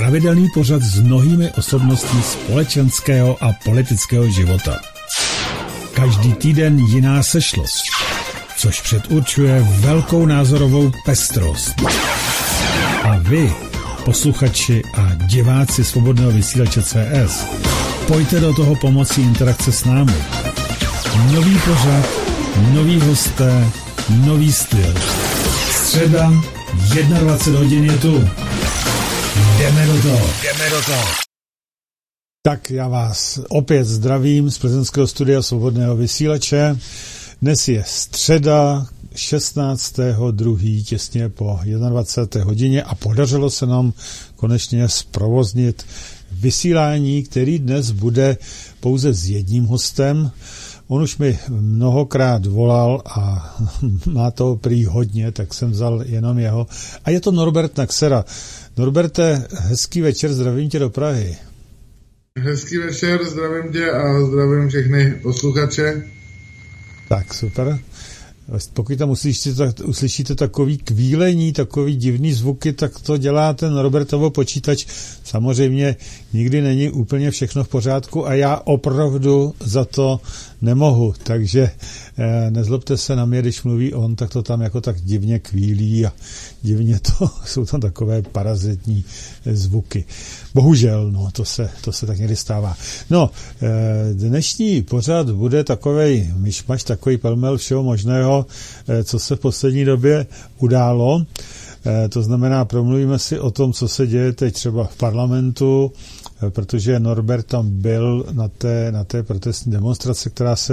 pravidelný pořad s mnohými osobnostmi společenského a politického života. Každý týden jiná sešlost, což předurčuje velkou názorovou pestrost. A vy, posluchači a diváci Svobodného vysílače CS, pojďte do toho pomocí interakce s námi. Nový pořad, nový hosté, nový styl. Středa, 21 hodin je tu. Jdeme do toho. Tak já vás opět zdravím z plzeňského studia Svobodného vysílače. Dnes je středa 16.2. těsně po 21. hodině a podařilo se nám konečně zprovoznit vysílání, který dnes bude pouze s jedním hostem. On už mi mnohokrát volal a má to prý hodně, tak jsem vzal jenom jeho. A je to Norbert Naxera. Norberte, hezký večer, zdravím tě do Prahy. Hezký večer, zdravím tě a zdravím všechny posluchače. Tak, super. Pokud tam uslyšíte takový kvílení, takový divný zvuky, tak to dělá ten Norbertovo počítač. Samozřejmě nikdy není úplně všechno v pořádku a já opravdu za to nemohu. Takže nezlobte se na mě, když mluví on, tak to tam jako tak divně kvílí a divně to, jsou tam takové parazitní zvuky. Bohužel, no, to se tak někdy stává. No, dnešní pořad bude takovej myšmaš, takový pelmel všeho možného, co se v poslední době událo. To znamená, promluvíme si o tom, co se děje teď třeba v parlamentu, protože Norbert tam byl na té protestní demonstraci,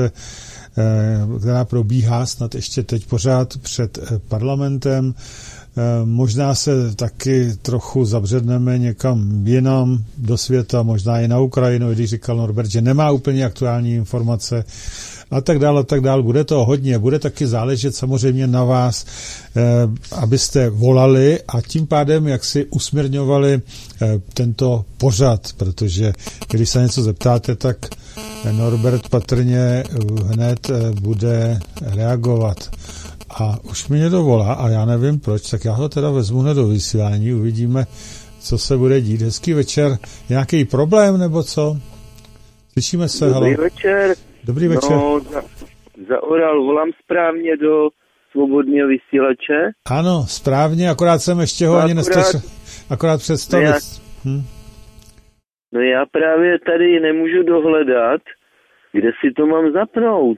která probíhá snad ještě teď pořád před parlamentem. Možná se taky trochu zabředneme někam jinam do světa, možná i na Ukrajinu, když říkal Norbert, že nemá úplně aktuální informace a tak dále. Bude to hodně, bude taky záležet samozřejmě na vás, abyste volali a tím pádem jak si usměrňovali tento pořad, protože když se něco zeptáte, tak Norbert patrně hned bude reagovat. A už mi někdo volá a já nevím proč, tak já ho teda vezmu hned do vysílání, uvidíme, co se bude dít. Hezký večer. Nějaký problém nebo co? Slyšíme se? Dobrý večer. Dobrý večer. No, za Oral volám správně do Svobodného vysílače? Ano, správně, akorát jsem ještě ho ani nestačil akorát představit. No já právě tady nemůžu dohledat, kde si to mám zapnout.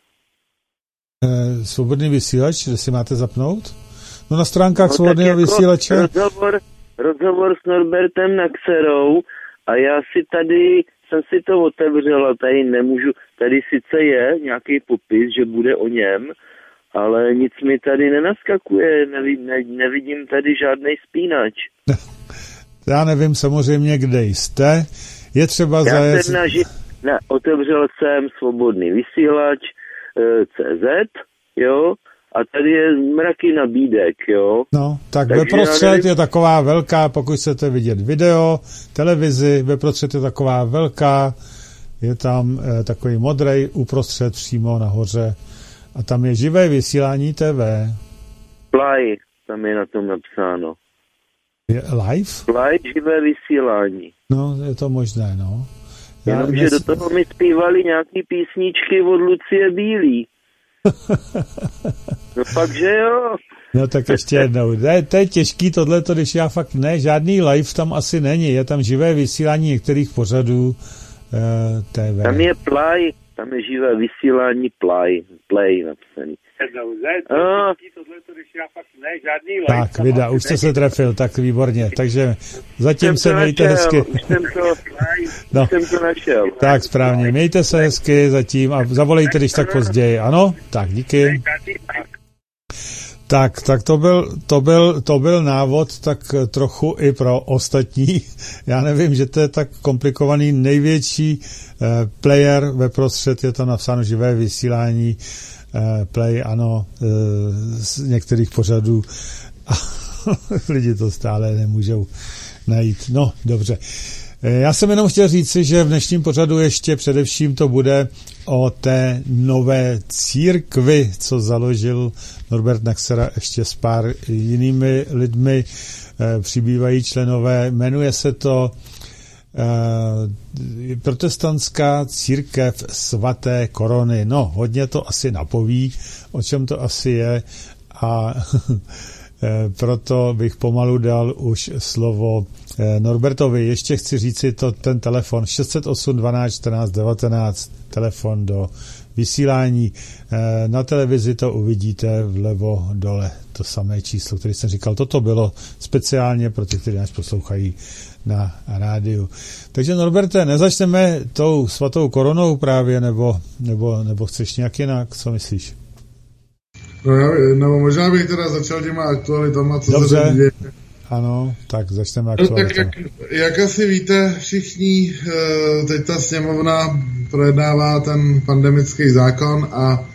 Svobodný vysílač, kde si máte zapnout? No na stránkách Svobodného jako vysílače. Rozhovor s Norbertem Naxerou a já jsem si to otevřel a tady nemůžu, tady sice je nějaký popis, že bude o něm, ale nic mi tady nenaskakuje, nevidím tady žádnej spínač. Já nevím samozřejmě, kde jste. Je třeba otevřel jsem Svobodný vysílač, CZ, jo, a tady je mraky nabídek, jo. No, tak veprostřed je taková velká, pokud chcete vidět video, televizi, veprostřed je taková velká, je tam takový modrej uprostřed přímo nahoře a tam je živé vysílání TV. Play, tam je na tom napsáno. Je live? Play, živé vysílání. No, je to možné, no. Jenomže do toho mi zpívali nějaký písničky od Lucie Bílý. No pak, že jo. No tak ještě jednou. To je těžký tohleto, když já fakt žádný live tam asi není. Je tam živé vysílání některých pořadů TV. Tam je play, tam je živé vysílání play napsaný. Tak, vida, už jste se trefil, tak výborně. Takže zatím se mějte hezky. Už jsem to našel. Tak, správně. Mějte se hezky zatím a zavolejte, když tak později. Ano? Tak, díky. Tak to byl návod tak trochu i pro ostatní. Já nevím, že to je tak komplikovaný. Největší player ve prostřed, je tam napsáno živé vysílání, play, ano, z některých pořadů a lidi to stále nemůžou najít. No, dobře. Já jsem jenom chtěl říci, že v dnešním pořadu ještě především to bude o té nové církvi, co založil Norbert Naxera ještě s pár jinými lidmi, přibývají členové. Jmenuje se to Protestantská církev svaté korony. No, hodně to asi napoví, o čem to asi je, a proto bych pomalu dal už slovo Norbertovi. Ještě chci říci ten telefon 608 12 14 19, telefon do vysílání. Na televizi to uvidíte vlevo dole, to samé číslo, které jsem říkal. Toto bylo speciálně pro ty, kteří nás poslouchají na rádiu. Takže Norberte, nezačneme tou svatou koronou právě, nebo chceš nějak jinak? Co myslíš? No, možná bych teda začal těma aktualitama, co dobře. Se tady děje. Ano, tak začneme aktualitama. Tak jak asi víte všichni, teď ta sněmovna projednává ten pandemický zákon a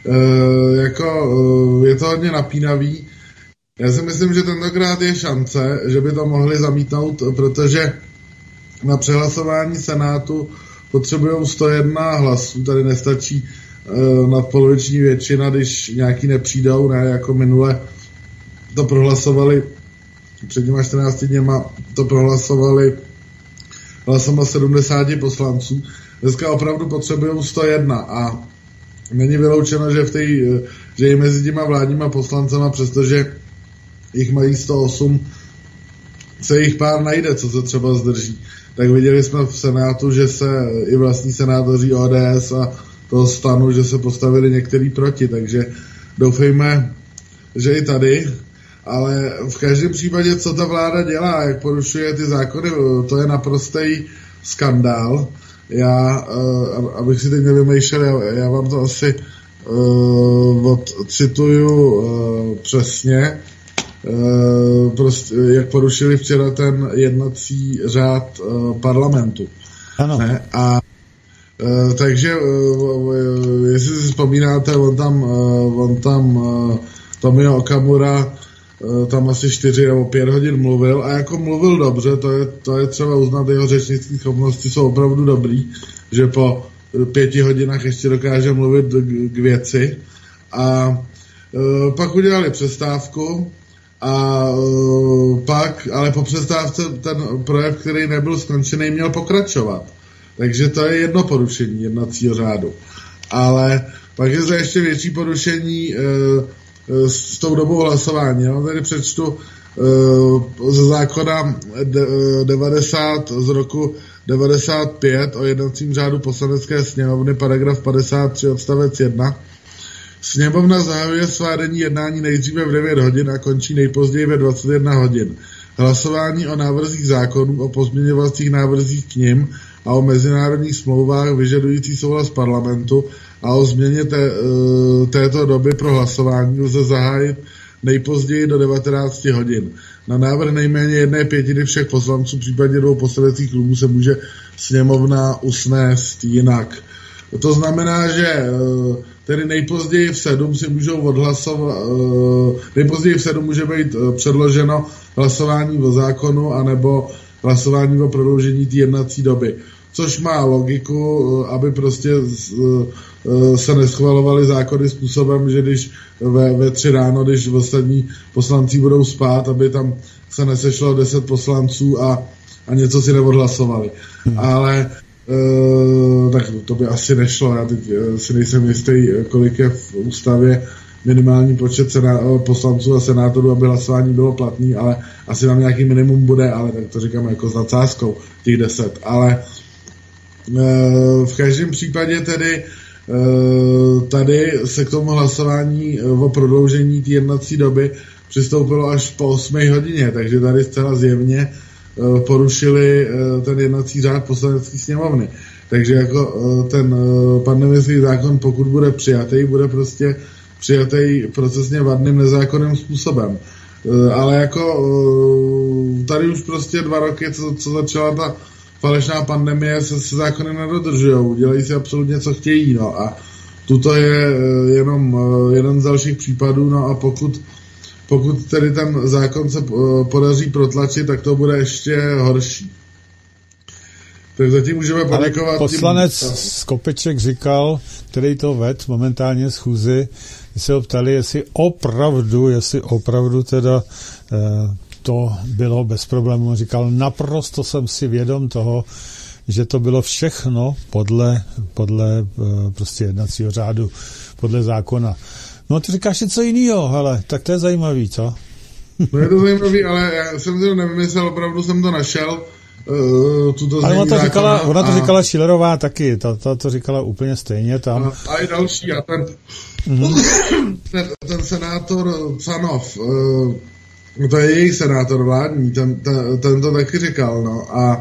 je to hodně napínavý. Já si myslím, že tentokrát je šance, že by to mohli zamítnout, protože na přehlasování Senátu potřebují 101 hlasů, tady nestačí nadpoloviční většina, když nějaký nepřijdou, ne jako minule to prohlasovali před těma 14 dněma, to prohlasovali hlasama 70 poslanců. Dneska opravdu potřebují 101 a není vyloučeno, že i mezi těma vládníma poslancema, přestože jich mají 108, se jich pár najde, co se třeba zdrží. Tak viděli jsme v Senátu, že se i vlastní senátoři ODS a toho STANu, že se postavili některý proti, takže doufejme, že i tady, ale v každém případě, co ta vláda dělá, jak porušuje ty zákony, to je naprostý skandál. Abych si teď nevymýšlel, já vám to asi odcituju přesně, prostě, jak porušili včera ten jednací řád parlamentu. Ano. Ne? A takže, jestli si vzpomínáte, on tam Tomio Okamura tam asi 4 nebo 5 hodin mluvil a jako mluvil dobře, to je třeba uznat, jeho řečnické schopnosti jsou opravdu dobrý, že po 5 hodinách ještě dokáže mluvit k věci a pak udělali přestávku a pak, ale po přestávce ten projev, který nebyl skončený, měl pokračovat. Takže to je jedno porušení jednacího řádu. Ale pak je to ještě větší porušení s tou dobou hlasování. Já tady přečtu ze zákona 90 z roku 95 o jednacím řádu Poslanecké sněmovny, paragraf 53 odstavec 1. Sněmovna zahajuje svá denní jednání nejdříve v 9 hodin a končí nejpozději ve 21 hodin. Hlasování o návrzích zákonů, o pozměňovacích návrzích k nim a o mezinárodních smlouvách vyžadující souhlas parlamentu a o změně této doby pro hlasování lze zahájit nejpozději do 19 hodin. Na návrh nejméně 1/5 všech poslanců, případně 2 poslaneckých klubů, se může sněmovna usnést jinak. To znamená, že tedy nejpozději v 7 si můžou odhlasovat, nejpozději v 7 může být předloženo hlasování o zákonu anebo hlasování o prodloužení té jednací doby. Což má logiku, aby prostě se neschvalovaly zákony způsobem, že když ve 3 ráno, když ostatní poslanci budou spát, aby tam se nesešlo 10 poslanců a něco si neodhlasovali. Ale tak to by asi nešlo. Já teď si nejsem jistý, kolik je v ústavě minimální počet poslanců a senátorů, aby hlasování bylo platný, ale asi tam nějaký minimum bude, ale tak to říkám jako s nadsázkou, těch 10. Ale v každém případě tedy tady se k tomu hlasování o prodloužení té jednací doby přistoupilo až po 8 hodině, takže tady zcela zjevně porušili ten jednací řád Poslanecké sněmovny. Takže jako ten pandemický zákon, pokud bude přijatý, bude prostě přijatý procesně vadným nezákonným způsobem. Ale jako tady už prostě 2 roky, co začala ta falešná pandemie, se zákony nedodržujou. Dělají si absolutně, co chtějí. No a tuto je jenom jeden z dalších případů. No a pokud tedy ten zákon se podaří protlačit, tak to bude ještě horší. Tak zatím můžeme poděkovat. Ale poslanec Skopeček říkal, který to ved momentálně schůzi, se ho ptali, jestli opravdu teda to bylo bez problémů. On říkal, naprosto jsem si vědom toho, že to bylo všechno podle prostě jednacího řádu, podle zákona. No ty říkáš něco jinýho, hele, tak to je zajímavý, co? No je to zajímavý, ale já jsem si to nevymyslel, opravdu jsem to našel. Ale ona to říkala Schillerová taky, ta to říkala úplně stejně tam. A i další, a ten senátor Canov, to je jejich senátor vládní, ten to taky říkal, no, a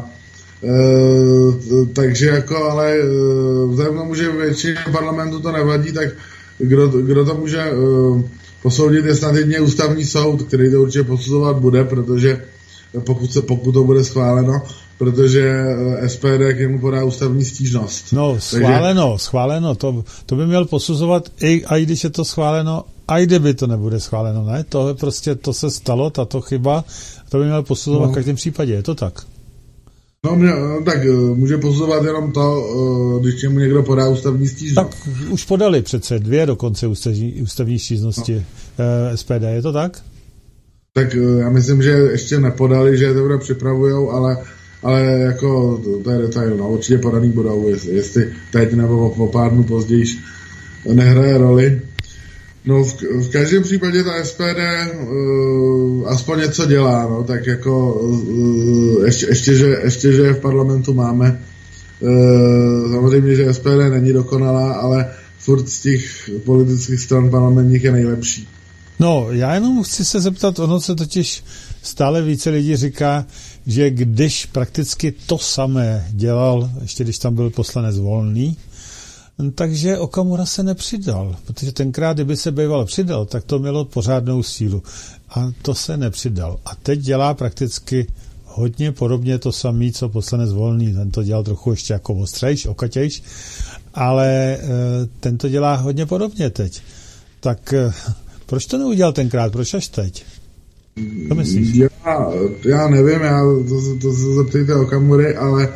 takže jako, ale vzhledem tomu, že většině parlamentu to nevadí, tak kdo to může posoudit, je snad jedině ústavní soud, který to určitě posuzovat bude, protože pokud to bude schváleno, protože SPD k němu podá ústavní stížnost. No, schváleno, to by měl posuzovat, i když je to schváleno, a i kdyby to nebude schváleno, ne? To je prostě, to se stalo, tato chyba, to by měl posuzovat v každém případě, je to tak? No, tak může posuzovat jenom to, když němu někdo podá ústavní stížnost. Tak už podali přece 2 dokonce ústavní stížnosti SPD, je to tak? Tak já myslím, že ještě nepodali, že je to připravujou, ale jako to je detail, no, určitě podaný budou, jestli teď nebo o pár dnů později nehraje roli. No v každém případě ta SPD aspoň něco dělá, no, tak jako ještě, že v parlamentu máme. Samozřejmě, že SPD není dokonalá, ale furt z těch politických stran parlamentních je nejlepší. No, já jenom chci se zeptat, ono se totiž stále více lidí říká, že když prakticky to samé dělal, ještě když tam byl poslanec Volný, takže Okamura se nepřidal, protože tenkrát, kdyby se býval přidal, tak to mělo pořádnou sílu. A to se nepřidal. A teď dělá prakticky hodně podobně to samé, co poslanec Volný. Ten to dělal trochu ještě jako ostřejš, okatějš, ale ten to dělá hodně podobně teď. Tak proč to neudělal tenkrát? Proč až teď? Co myslíš? Já nevím, to se zeptejte Okamury, ale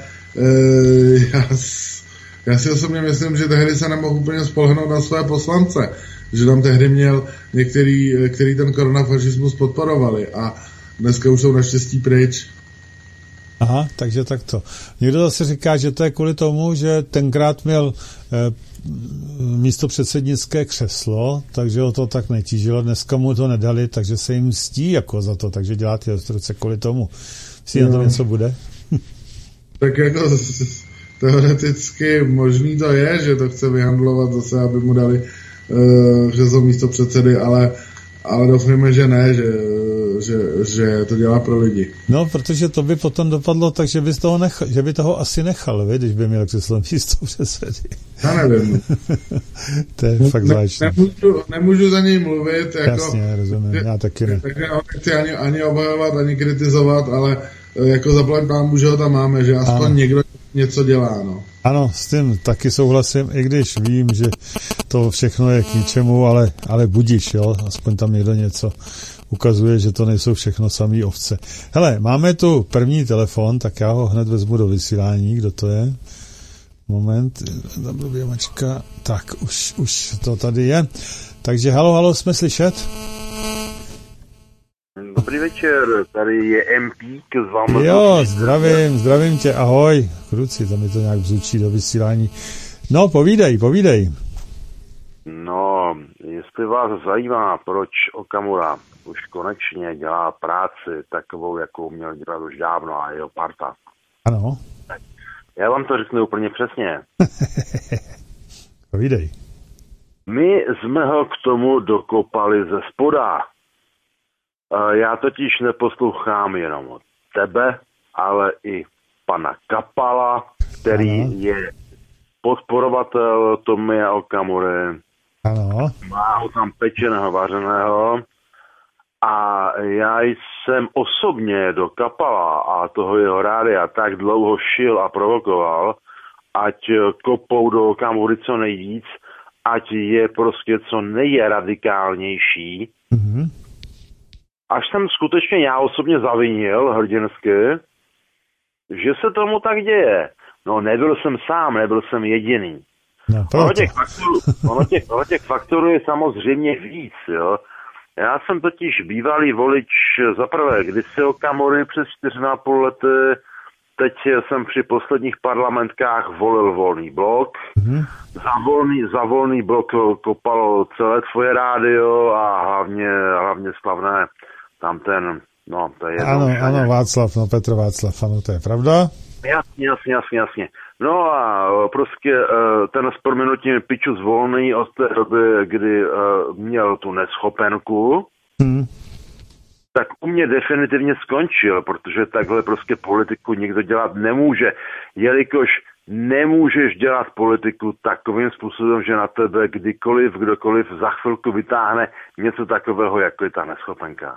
já si osobně myslím, že tehdy se nemohl úplně spolehnout na své poslance, že tam tehdy měl některý, který ten koronafašismus podporovali a dneska už jsou naštěstí pryč. Aha, takže takto. Někdo zase říká, že to je kvůli tomu, že tenkrát měl místo předsednické křeslo, takže ho to tak netížilo, dneska mu to nedali, takže se jim mstí jako za to, takže dělá ty obstrukce kvůli tomu. Myslíš, na to něco bude? Tak jako teoreticky možný to je, že to chce vyhandlovat zase, aby mu dali křeslo místo předsedy, ale doufujeme, že ne, že to dělá pro lidi. No, protože to by potom dopadlo tak, že by toho asi nechal, když by měl křeslo místo předsedy. Já nevím. To je fakt zvláštní. Nemůžu za něj mluvit. Jako, jasně, rozumím, já taky ne. Takže ho nechci ani obhajovat, ani kritizovat, ale jako zaplať pámu, že ho tam máme, že aspoň někdo něco dělá, no. Ano, s tím taky souhlasím, i když vím, že to všechno je k ničemu, ale budíš, jo, aspoň tam někdo něco ukazuje, že to nejsou všechno samý ovce. Hele, máme tu první telefon, tak já ho hned vezmu do vysílání, kdo to je? Moment, mačka, tak už to tady je. Takže halo, jsme slyšet? Dobrý večer, tady je MP z vám. Jo, zdravím tě, ahoj. Kruci, tam mi to nějak bzučí do vysílání. No, povídej. No, jestli vás zajímá, proč Okamura už konečně dělá práci takovou, jakou měl dělat už dávno a jeho parta. Ano. Já vám to řeknu úplně přesně. Povídej. My jsme ho k tomu dokopali ze spoda. Já totiž neposlouchám jenom od tebe, ale i pana Kapala, který je podporovatel Tomia Okamury. Ano. Má ho tam pečeného, vařeného. A já jsem osobně do Kapala a toho jeho rádia tak dlouho šil a provokoval, ať kopou do Okamury co nejvíc, ať je prostě co nejradikálnější. Mhm. Až jsem skutečně já osobně zavinil hrdinsky, že se tomu tak děje. No, nebyl jsem sám, nebyl jsem jediný. No, ono těch faktorů je samozřejmě víc, jo. Já jsem totiž bývalý volič zaprvé kdysi Okamury přes 4,5 lety, teď jsem při posledních parlamentkách volil Volný blok. Za volný blok kopalo celé tvoje rádio a hlavně slavné tam ten, no to je jedno. Ano, Václav, no Petr Václav, ano, to je pravda. Jasně. No a prostě ten s prominutím piču Volný od té doby, kdy měl tu neschopenku, tak u mě definitivně skončil, protože takhle prostě politiku nikdo dělat nemůže, jelikož nemůžeš dělat politiku takovým způsobem, že na tebe kdokoliv za chvilku vytáhne něco takového, jako je ta neschopenka.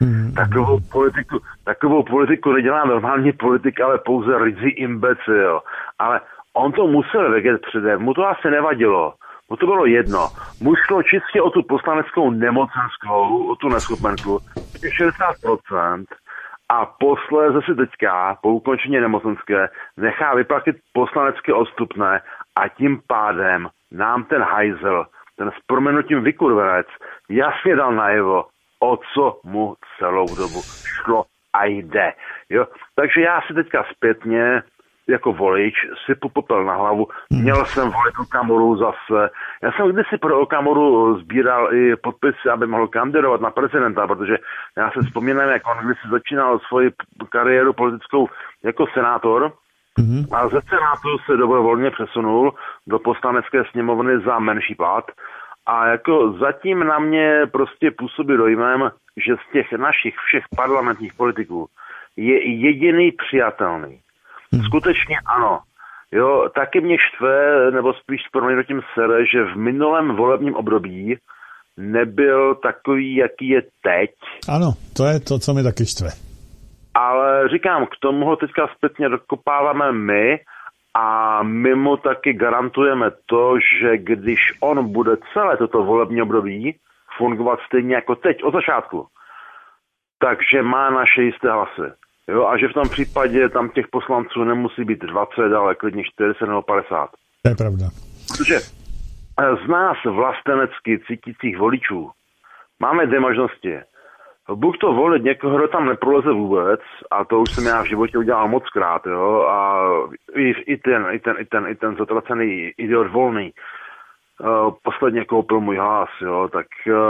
Takovou politiku nedělá normální politik, ale pouze ryzí imbecil. Ale on to musel vědět předem, mu to asi nevadilo. Mu to bylo jedno. Mu šlo čistě o tu poslaneckou nemocenskou, o tu neschopenku, 60%, a posléze si teďka, po ukončení nemocenské, nechá vyplatit poslanecké odstupné a tím pádem nám ten hajzel, ten s prominutím vykurvenec, jasně dal najevo, o co mu celou dobu šlo a jde. Jo? Takže já si teďka zpětně jako volič sypu popel na hlavu. Měl jsem volit Okamuru zase. Já jsem kdysi pro Okamuru sbíral i podpisy, aby mohl kandidovat na prezidenta, protože já se vzpomínám, jak on kdysi začínal svoji kariéru politickou jako senátor, a ze senátu se dobrovolně přesunul do poslanecké sněmovny za menší plat. A jako zatím na mě prostě působí dojmem, že z těch našich všech parlamentních politiků je jediný přijatelný. Skutečně ano. Jo, taky mě štve, nebo spíš s prominutím sere, že v minulém volebním období nebyl takový, jaký je teď. Ano, to je to, co mi taky štve. Ale říkám, k tomu ho teďka zpětně dokopáváme my a my mu taky garantujeme to, že když on bude celé toto volební období fungovat stejně jako teď od začátku, takže má naše jisté hlasy. Jo, a že v tom případě tam těch poslanců nemusí být 20, ale klidně 40 nebo 50. To je pravda. Protože z nás vlastenecky cítících voličů máme dvě možnosti. Buď to volit někoho, kdo tam neproleze vůbec, a to už jsem já v životě udělal mockrát, jo, a i ten zatracený idiot Volný posledně koupil můj hlas, jo, tak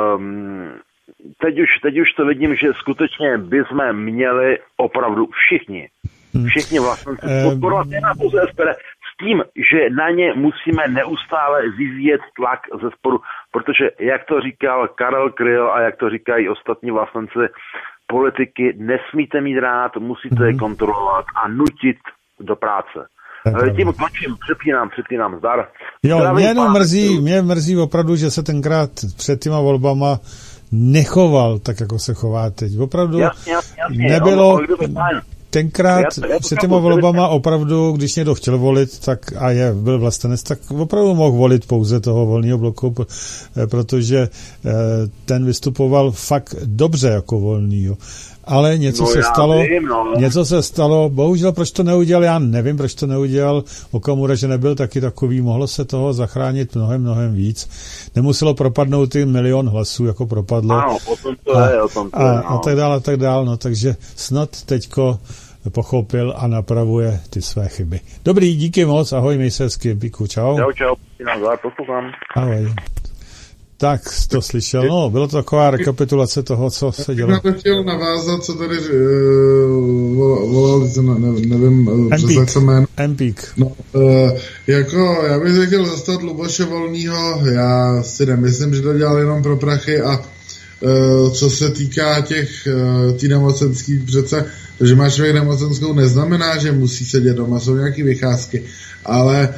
teď už to vidím, že skutečně bychom měli opravdu všichni vlastníci podporovat na pouze SPD, s tím, že na ně musíme neustále vyvíjet tlak ze spodu, protože jak to říkal Karel Kryl a jak to říkají ostatní vlastníci, politiky nesmíte mít rád, musíte je kontrolovat a nutit do práce. Tím končím, přepínám, zdar. Jo, mě mrzí opravdu, že se tenkrát před těma volbama nechoval tak, jako se chová teď. Opravdu jasně. Nebylo tenkrát před těma volbama opravdu, když někdo chtěl volit, tak byl vlastenec, tak opravdu mohl volit pouze toho Volného bloku, protože ten vystupoval fakt dobře jako Volný. Ale něco se stalo, bohužel proč to neudělal, já nevím, proč to neudělal Okamura, že nebyl taky takový, mohlo se toho zachránit mnohem víc. Nemuselo propadnout ty 1 milion hlasů, jako propadlo. Ano, o tom to je. A tak dál, no, takže snad teďko pochopil a napravuje ty své chyby. Dobrý, díky moc, ahoj, měj se hezky, Píku, čau. Čau, poslouchám. Ahoj. Tak, to slyšel. No, bylo to taková rekapitulace toho, co se dělo. Já bych chtěl navázat, co tady volal, nevím, přesně se jméno. Empík. No, jako, já bych se chtěl zastat Luboše Volnýho, já si nemyslím, že to dělal jenom pro prachy a co se týká té nemocenský přece, že máš člověk nemocenskou neznamená, že musí sedět doma, jsou nějaký vycházky, ale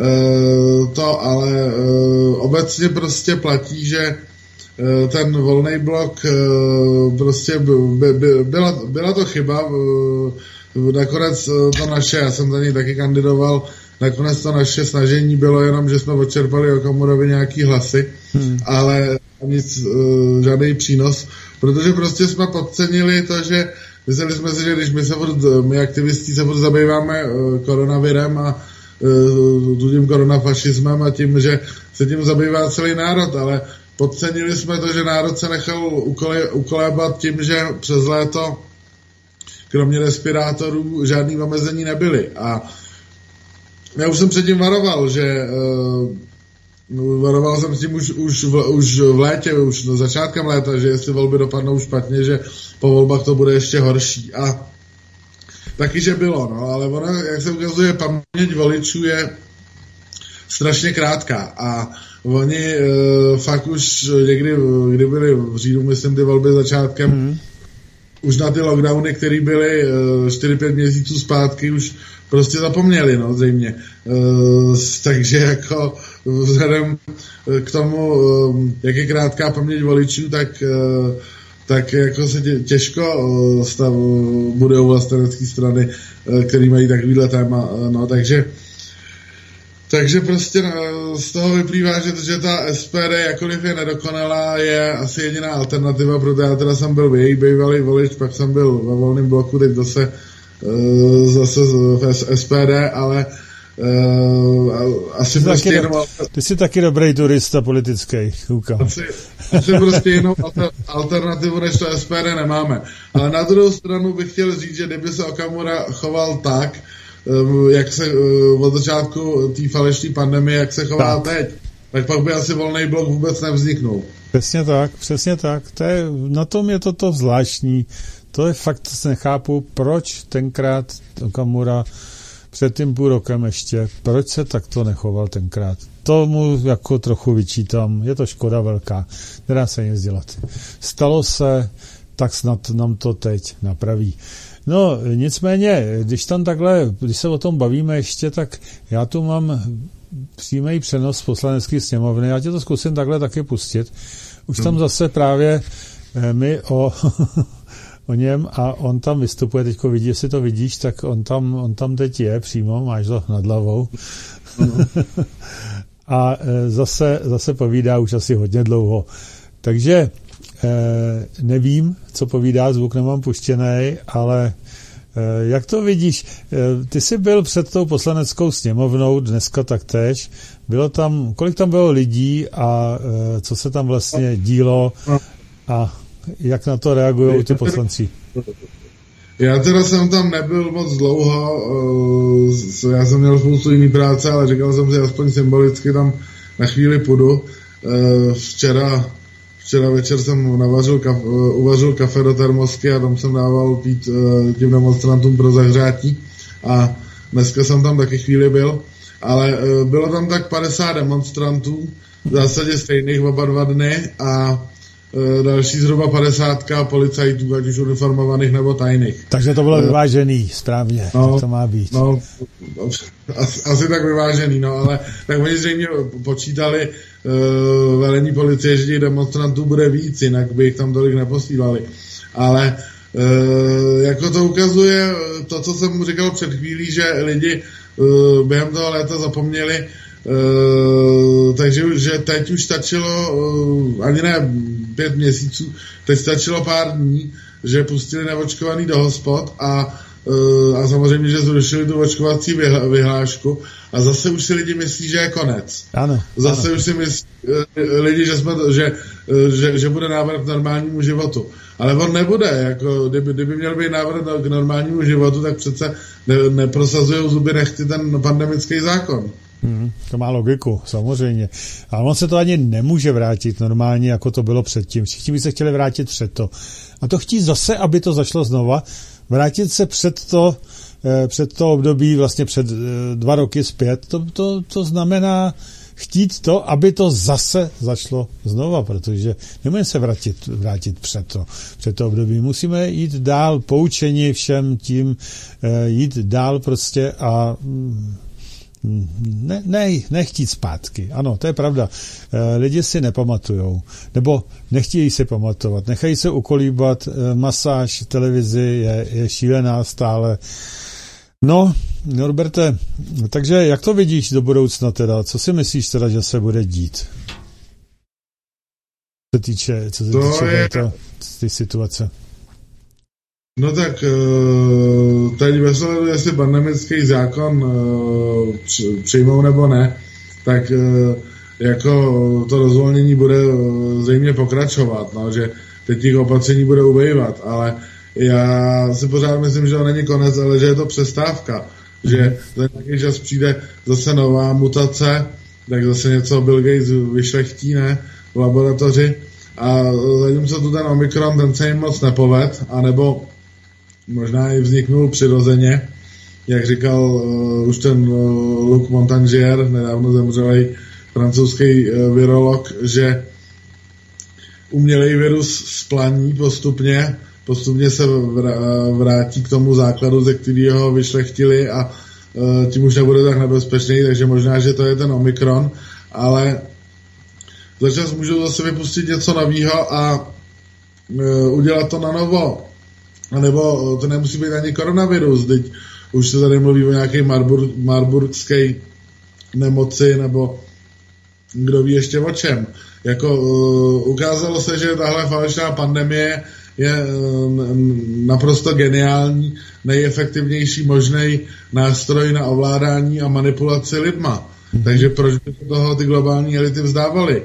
obecně prostě platí, že ten Volný blok prostě byla to chyba, nakonec to naše, já jsem za něj taky kandidoval, nakonec to naše snažení bylo jenom, že jsme odčerpali Okamurovi nějaký hlasy, ale nic, žádný přínos, protože prostě jsme podcenili to, že mysleli jsme si, že když my aktivisti se furt zabýváme koronavirem a tím koronafašismem a tím, že se tím zabývá celý národ, ale podcenili jsme to, že národ se nechal ukolébat tím, že přes léto kromě respirátorů žádný omezení nebyly. A já už jsem předtím varoval, že varoval jsem s tím už v létě, už na začátkem léta, že jestli volby dopadnou špatně, že po volbách to bude ještě horší. A taky, že bylo, no, ale ono, jak se ukazuje, paměť voličů je strašně krátká a oni fakt už někdy, kdy byly v říjnu, myslím, ty volby začátkem, už na ty lockdowny, které byly 4-5 měsíců zpátky, už prostě zapomněli, no, zřejmě. Takže jako vzhledem k tomu, jak je krátká paměť voličů, tak jako se těžko budou vlastenecké strany, které mají takovýhle téma, no, takže prostě z toho vyplývá, že ta SPD, jakkoliv je nedokonalá, je asi jediná alternativa, protože já teda jsem byl její bývalý volič, pak jsem byl ve Volném bloku, teď zase v SPD, ale asi prostě jenom... Ty jsi taky dobrý turista politický, koukám. Asi prostě jinou alternativu než to SPD nemáme. Ale na druhou stranu bych chtěl říct, že kdyby se Okamura choval tak, jak se od začátku té falešné pandemie, jak se chová teď, tak pak by asi Volný blok vůbec nevzniknul. Přesně tak. Na tom je to zvláštní. To je fakt, nechápu, proč tenkrát Okamura před tím půl rokem ještě, proč se takto nechoval tenkrát. Tomu jako trochu vyčítám, je to škoda velká, nedá se nic dělat. Stalo se, tak snad nám to teď napraví. No, nicméně, když se o tom bavíme ještě, tak já tu mám přímý přenos z Poslanecké sněmovny, já tě to zkusím takhle taky pustit. Už tam zase právě my o něm a on tam vystupuje, teďko vidí, jestli to vidíš, tak on tam teď je přímo, máš to nad hlavou. A zase povídá už asi hodně dlouho. Takže nevím, co povídá, zvuk nemám puštěnej, ale jak to vidíš? Ty jsi byl před tou Poslaneckou sněmovnou, dneska taktéž. Bylo tam, kolik tam bylo lidí a co se tam vlastně dílo a jak na to reagují ty poslanci? Já teda jsem tam nebyl moc dlouho, já jsem měl spoustu jiný práce, ale říkal jsem si, aspoň symbolicky tam na chvíli půjdu. Včera večer jsem uvařil kafe do termosky a tam jsem dával pít tím demonstrantům pro zahřátí a dneska jsem tam taky chvíli byl, ale bylo tam tak 50 demonstrantů, v zásadě stejných oba 2 dny a další zhruba 50 policajtů, ať už uniformovaných nebo tajných. Takže to bylo vyvážený, správně, no, to má být. No, asi tak vyvážený, no, ale tak oni zřejmě počítali velení policie, že těch demonstrantů bude víc, jinak by jich tam tolik neposílali. Ale jako to ukazuje to, co jsem říkal před chvílí, že lidi během toho léta zapomněli, takže že teď už stačilo ani ne 5 měsíců, teď stačilo pár dní, že pustili neočkovaný do hospod a samozřejmě, že zrušili tu očkovací vyhlášku a zase už si lidi myslí, že je konec. Ano, zase už si myslí lidi, že bude návrat k normálnímu životu. Ale on nebude, jako kdyby měl být návrat k normálnímu životu, tak přece neprosazují zuby nechty ten pandemický zákon. To má logiku, samozřejmě. Ale on se to ani nemůže vrátit normálně, jako to bylo předtím. Všichni by se chtěli vrátit před to. A to chtít zase, aby to začalo znova, vrátit se před to období, vlastně před 2 roky zpět, to znamená chtít to, aby to zase začalo znova, protože nemůžeme se vrátit před to období. Musíme jít dál, poučeni všem tím, jít dál prostě a nechtít zpátky. Ano, to je pravda. Lidi si nepamatujou. Nebo nechtějí si pamatovat. Nechají se ukolíbat. Masáž v televizi je šílená stále. No, Norberte, takže jak to vidíš do budoucna teda? Co si myslíš teda, že se bude dít? Co se týče ty situace? No tak teď ve sledu, jestli pandemický zákon přijmou nebo ne, tak jako to rozvolnění bude zřejmě pokračovat, no, že teď těch opatření bude ubejvat, ale já si pořád myslím, že to není konec, ale že je to přestávka, že za nějaký čas přijde zase nová mutace, tak zase něco Bill Gates vyšlechtí, ne, v laboratoři, a zatímco tu ten Omikron, ten se jim moc nepoved, anebo možná i vzniknul přirozeně, jak říkal už ten Luc Montagnier, nedávno zemřelej francouzský virolog, že umělej virus splaní postupně se vrátí k tomu základu, ze kterého ho vyšlechtili, a tím už nebude tak nebezpečný, takže možná, že to je ten Omikron, ale začas můžou zase vypustit něco nového a udělat to na novo. A nebo to nemusí být ani koronavirus, teď už se tady mluví o nějaké marburgské nemoci, nebo kdo ví ještě o čem. Jako ukázalo se, že tahle falešná pandemie je naprosto geniální, nejefektivnější možný nástroj na ovládání a manipulaci lidma. Takže proč by toho ty globální elity vzdávaly?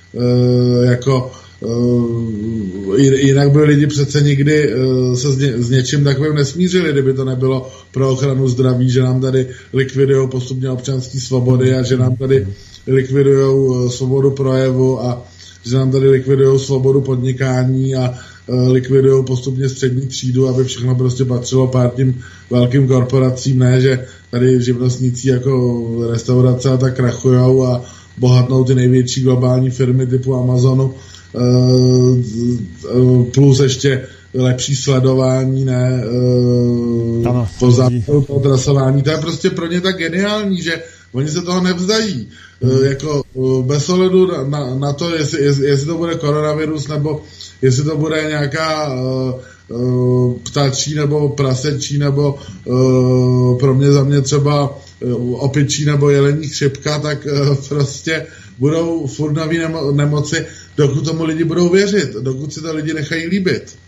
Jinak by lidi přece nikdy se s něčím takovým nesmířili, kdyby to nebylo pro ochranu zdraví, že nám tady likvidujou postupně občanské svobody a že nám tady likvidujou svobodu projevu a že nám tady likvidujou svobodu podnikání a likvidujou postupně střední třídu, aby všechno prostě patřilo pár tím velkým korporacím, ne, že tady živnostníci jako restaurace a tak krachujou a bohatnou ty největší globální firmy typu Amazonu, plus ještě lepší sledování, ne, po západu toho trasování. To je prostě pro ně tak geniální, že oni se toho nevzdají. Jako bez ohledu na to, jestli to bude koronavirus, nebo jestli to bude nějaká ptačí, nebo prasečí, nebo pro mě za mě třeba opičí nebo jelení chřipka, tak prostě budou furt nový nemoci, dokud tomu lidi budou věřit, dokud si to lidi nechají líbit.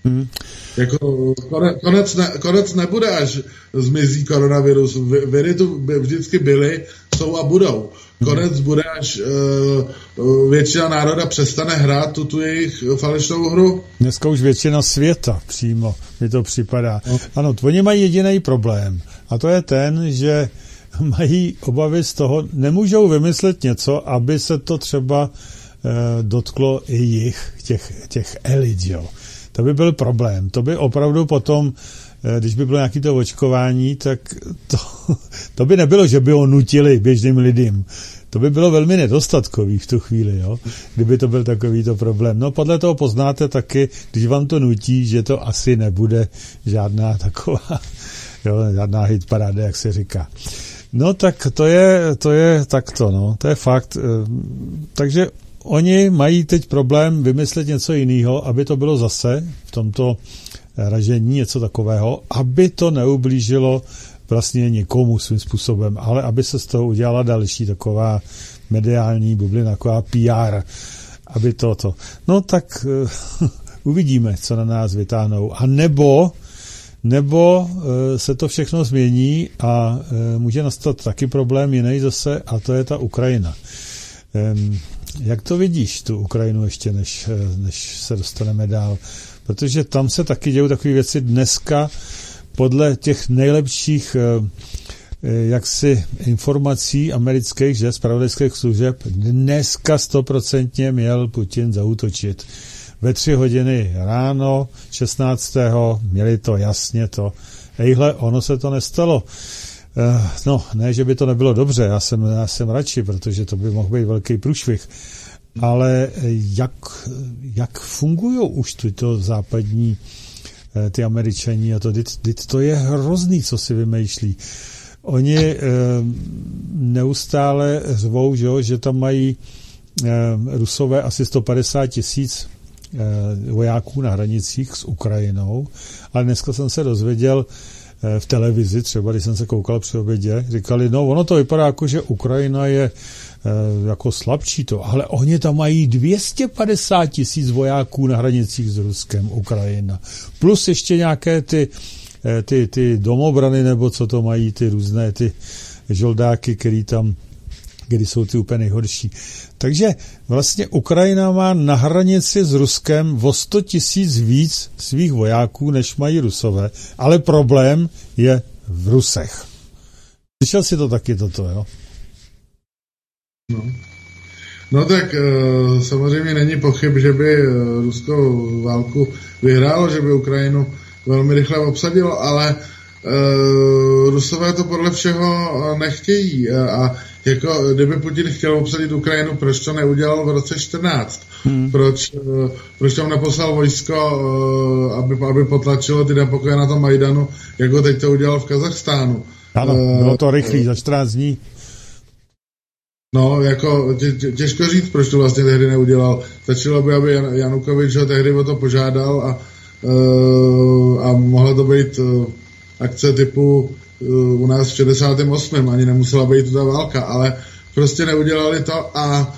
Jako konec nebude, až zmizí koronavirus. Viry tu vždycky byly, jsou a budou. Konec bude, až většina národa přestane hrát tu jejich falešnou hru. Dneska už většina světa přímo mi to připadá. Ano, oni mají jediný problém, a to je ten, že mají obavy z toho, nemůžou vymyslet něco, aby se to třeba dotklo i jich, těch elit, jo. To by byl problém. To by opravdu potom, když by bylo nějaké to očkování, tak to by nebylo, že by ho nutili běžným lidem. To by bylo velmi nedostatkový v tu chvíli, jo? Kdyby to byl takovýto problém. No podle toho poznáte taky, když vám to nutí, že to asi nebude žádná taková, jo, žádná hitparáda, jak se říká. No tak to je takto, no, to je fakt. Takže oni mají teď problém vymyslet něco jiného, aby to bylo zase v tomto ražení něco takového, aby to neublížilo vlastně nikomu svým způsobem, ale aby se z toho udělala další taková mediální bublina, taková PR, aby toto. No tak uvidíme, co na nás vytáhnou. A nebo se to všechno změní a může nastat taky problém jiný zase, a to je ta Ukrajina. Jak to vidíš, tu Ukrajinu, ještě než se dostaneme dál? Protože tam se taky dějou takové věci dneska podle těch nejlepších jaksi informací amerických, že zpravodajských služeb, dneska 100% měl Putin zaútočit. Ve 3 hodiny ráno 16. měli to jasně to. Ejhle, ono se to nestalo. No, ne, že by to nebylo dobře, já jsem radši, protože to by mohl být velký průšvih. Ale jak fungují už tyto západní ty Američani a to je hrozný, co si vymýšlí. Oni neustále řvou, že tam mají Rusové asi 150 000 vojáků na hranicích s Ukrajinou, ale dneska jsem se dozvěděl, v televizi, třeba když jsem se koukal při obědě, říkali, no ono to vypadá jako, že Ukrajina je jako slabší to, ale oni tam mají 250 000 vojáků na hranicích s Ruskem, Ukrajina. Plus ještě nějaké ty domobrany, nebo co to mají, ty různé ty žoldáky, kdy jsou ty úplně nejhorší. Takže vlastně Ukrajina má na hranici s Ruskem o 100 000 víc svých vojáků, než mají Rusové, ale problém je v Rusech. Slyšel jsi to taky toto, jo? No tak samozřejmě není pochyb, že by ruskou válku vyhrálo, že by Ukrajinu velmi rychle obsadilo, ale Rusové to podle všeho nechtějí a jako kdyby Putin chtěl obsadit Ukrajinu, proč to neudělal v roce 14? Proč tam neposlal vojsko, aby potlačilo ty nepokoje na tom Majdanu, jako teď to udělal v Kazachstánu? Ano, bylo to rychlý, za 14 dní. No, jako těžko říct, proč to vlastně tehdy neudělal. Stačilo by, aby Janukovič ho tehdy o to požádal a mohla to být akce typu u nás v 68. Ani nemusela být ta válka, ale prostě neudělali to a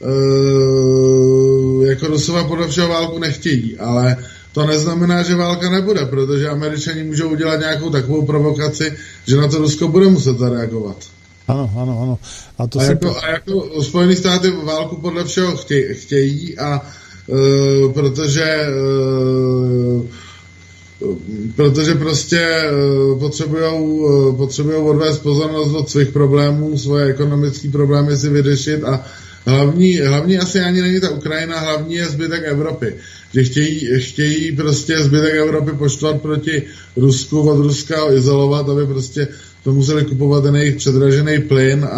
jako Rusové podle všeho válku nechtějí, ale to neznamená, že válka nebude, protože Američani můžou udělat nějakou takovou provokaci, že na to Rusko bude muset zareagovat. Ano. A jako Spojené státy válku podle všeho chtějí a protože prostě potřebujou odvést pozornost od svých problémů, svoje ekonomické problémy si vyřešit a hlavní asi ani není ta Ukrajina, hlavní je zbytek Evropy. Že chtějí prostě zbytek Evropy poštvat proti Rusku, od Ruska ho izolovat, aby prostě to museli kupovat ten jejich předražený plyn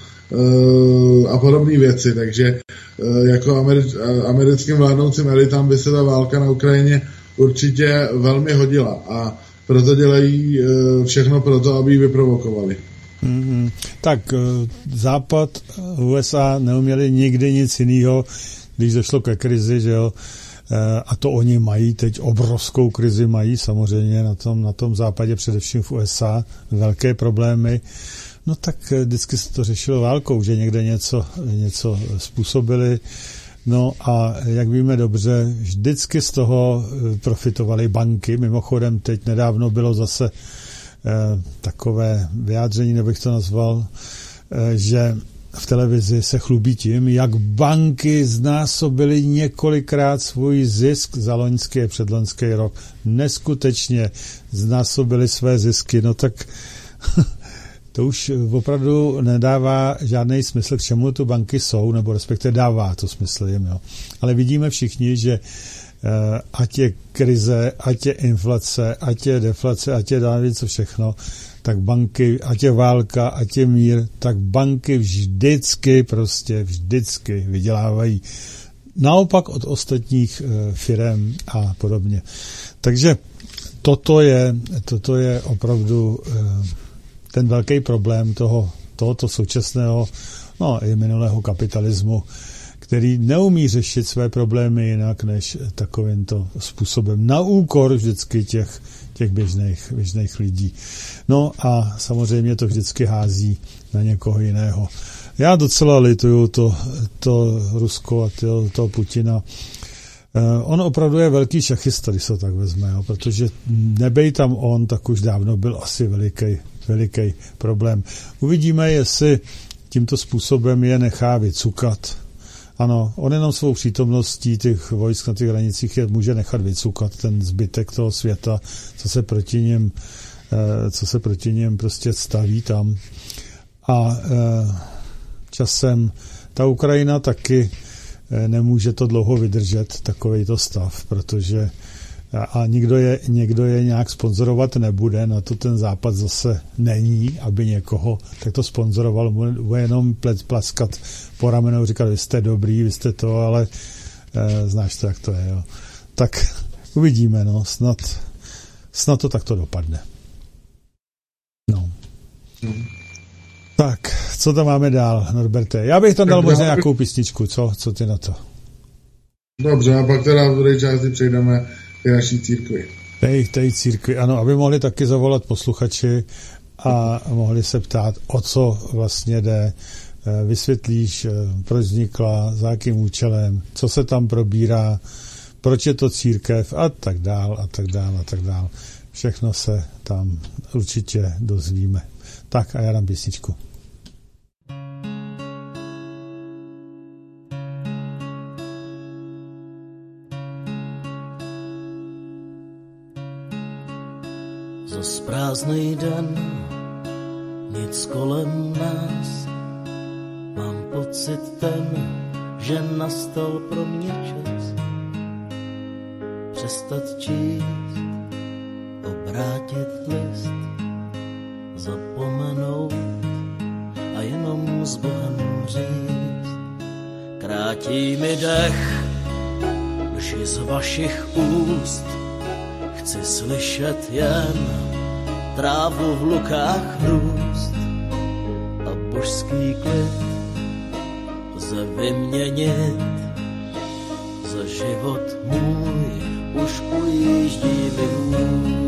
a podobné věci. Takže jako americkým vládnoucím elitám by se ta válka na Ukrajině určitě velmi hodila a proto dělají všechno pro to, aby ji vyprovokovali. Tak Západ, USA neuměli nikdy nic jiného, když došlo ke krizi, že jo, a to oni mají, teď obrovskou krizi mají samozřejmě na tom západě, především v USA, velké problémy. No tak vždycky se to řešilo válkou, že někde něco způsobili. No a jak víme dobře, vždycky z toho profitovaly banky. Mimochodem teď nedávno bylo zase takové vyjádření, nebych to nazval, že v televizi se chlubí tím, jak banky znásobily několikrát svůj zisk za loňský a předloňský rok. Neskutečně znásobily své zisky. No tak to už opravdu nedává žádný smysl, k čemu tu banky jsou, nebo respektive dává to smysl jim. Jo. Ale vidíme všichni, že ať je krize, ať je inflace, ať je deflace, ať je co všechno, tak banky, ať je válka, ať je mír, tak banky vždycky vydělávají. Naopak od ostatních firem a podobně. Takže toto je opravdu ten velký problém tohoto současného, no i minulého kapitalismu, který neumí řešit své problémy jinak než takovýmto způsobem. Na úkor vždycky těch běžných lidí. No a samozřejmě to vždycky hází na někoho jiného. Já docela lituju to Rusko a toho Putina. On opravdu je velký šachista, když se to tak vezme, jo, protože nebej tam on, tak už dávno byl asi veliký problém. Uvidíme, jestli tímto způsobem je nechá vycukat. Ano, on jenom svou přítomností těch vojsk na těch hranicích může nechat vycukat ten zbytek toho světa, co se proti něm prostě staví tam. A časem ta Ukrajina taky nemůže to dlouho vydržet, takovejto stav, protože a někdo je nějak sponzorovat nebude, na to ten Západ zase není, aby někoho takto sponzoroval, bude jenom plaskat po ramenou, říkat, vy jste dobrý, vy jste to, ale znáš to, jak to je, jo. Tak uvidíme, no, snad to takto dopadne. No. Tak, co tam máme dál, Norberte? Já bych tam dal možná nějakou písničku, co ty na to? Dobře, a pak teda v druhé části přejdeme k naší církvi. Té církvi, ano, aby mohli taky zavolat posluchači a mohli se ptát, o co vlastně jde, vysvětlíš, proč vznikla, za jakým účelem, co se tam probírá, proč je to církev a tak dál, a tak dál, a tak dál. Všechno se tam určitě dozvíme. Tak a já dám písničku. Zas prázdnej den, nic kolem nás, mám pocit ten, že nastal pro mě čas přestat číst, obrátit list, zapomenout a jenom s Bohem říct. Krátí mi dech, lži z vašich úst, chci slyšet jen trávu v lukách růst a božský klid lze vyměnit za život můj, už ujíždí mi vůz.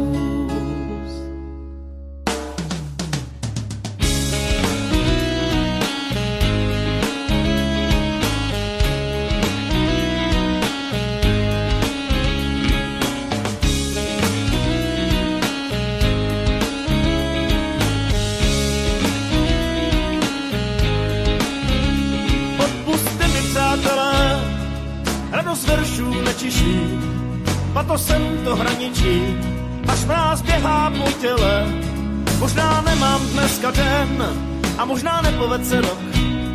Patosem to hraničí, až mráz běhá po těle. Možná nemám dneska den a možná nepoved se rok.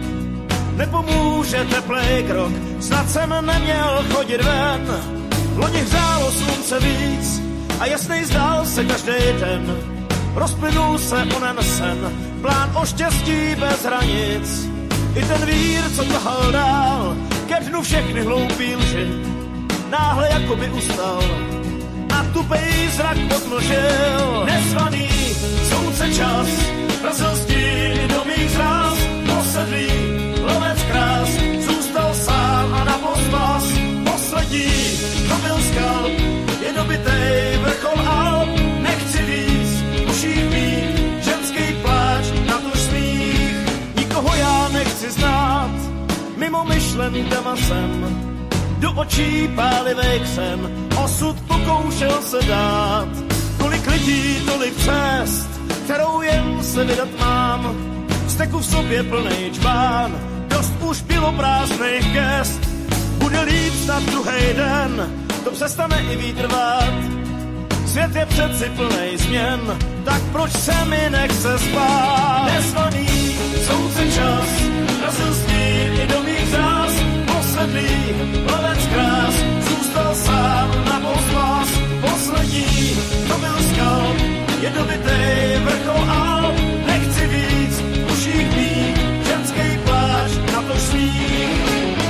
Nepomůže teplej krok, snad jsem neměl chodit ven. Loni hřálo slunce víc a jasnej zdál se každý den. Rozplynul se onen sen, plán o štěstí bez hranic. I ten vír, co tahal dál, ke dnu všechny hloupý lži, náhle jakoby ustal a tupej zrak odmlžil. Nezvaný slunce čas, vrazil stín do mých zráz, posedlý lovec krás, zůstal sám a na pospas. Poslední, to byl skal, je dobitej vrchol Alp. Nechci víc, uších mít, ženský pláč, na to smích. Nikoho já nechci znát, mimo myšlenkama jsem. Do očí pálivej křem, osud pokoušel se dát. Kolik lidí, tolik cest, kterou jen se vydat mám. Steku v sobě plnej čbán, dost už bylo prázdných gest. Bude líp snad druhej den, to přestane i vítr vát. Svět je přeci plnej změn, tak proč se mi nechce spát? Nezvaný slunce čas, razil stín i do mých zás. Posledný lovec krás, zůstal sám na pospas. Poslední, to byl skal, je dobitej vrchol Alp. Nechci víc, uších mít, ženský pláč, na to smích.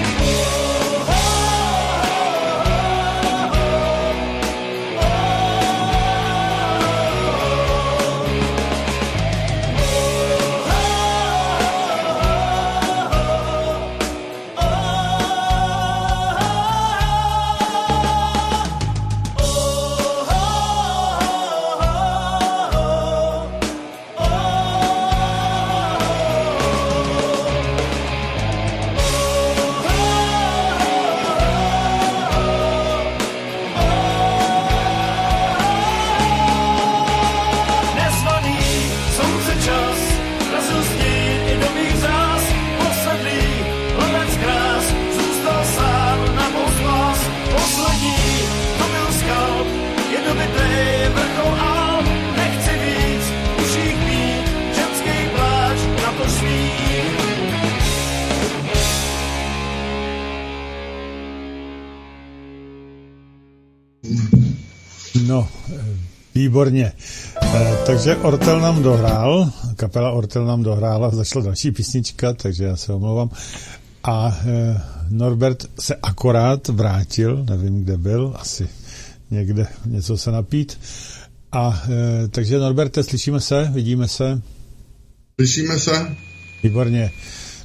No, výborně. Takže Ortel nám dohrál, kapela Ortel nám dohrála, začala další písnička, takže já se omlouvám. A Norbert se akorát vrátil, nevím, kde byl, asi někde něco se napít. A takže Norberte, slyšíme se, vidíme se? Slyšíme se. Výborně.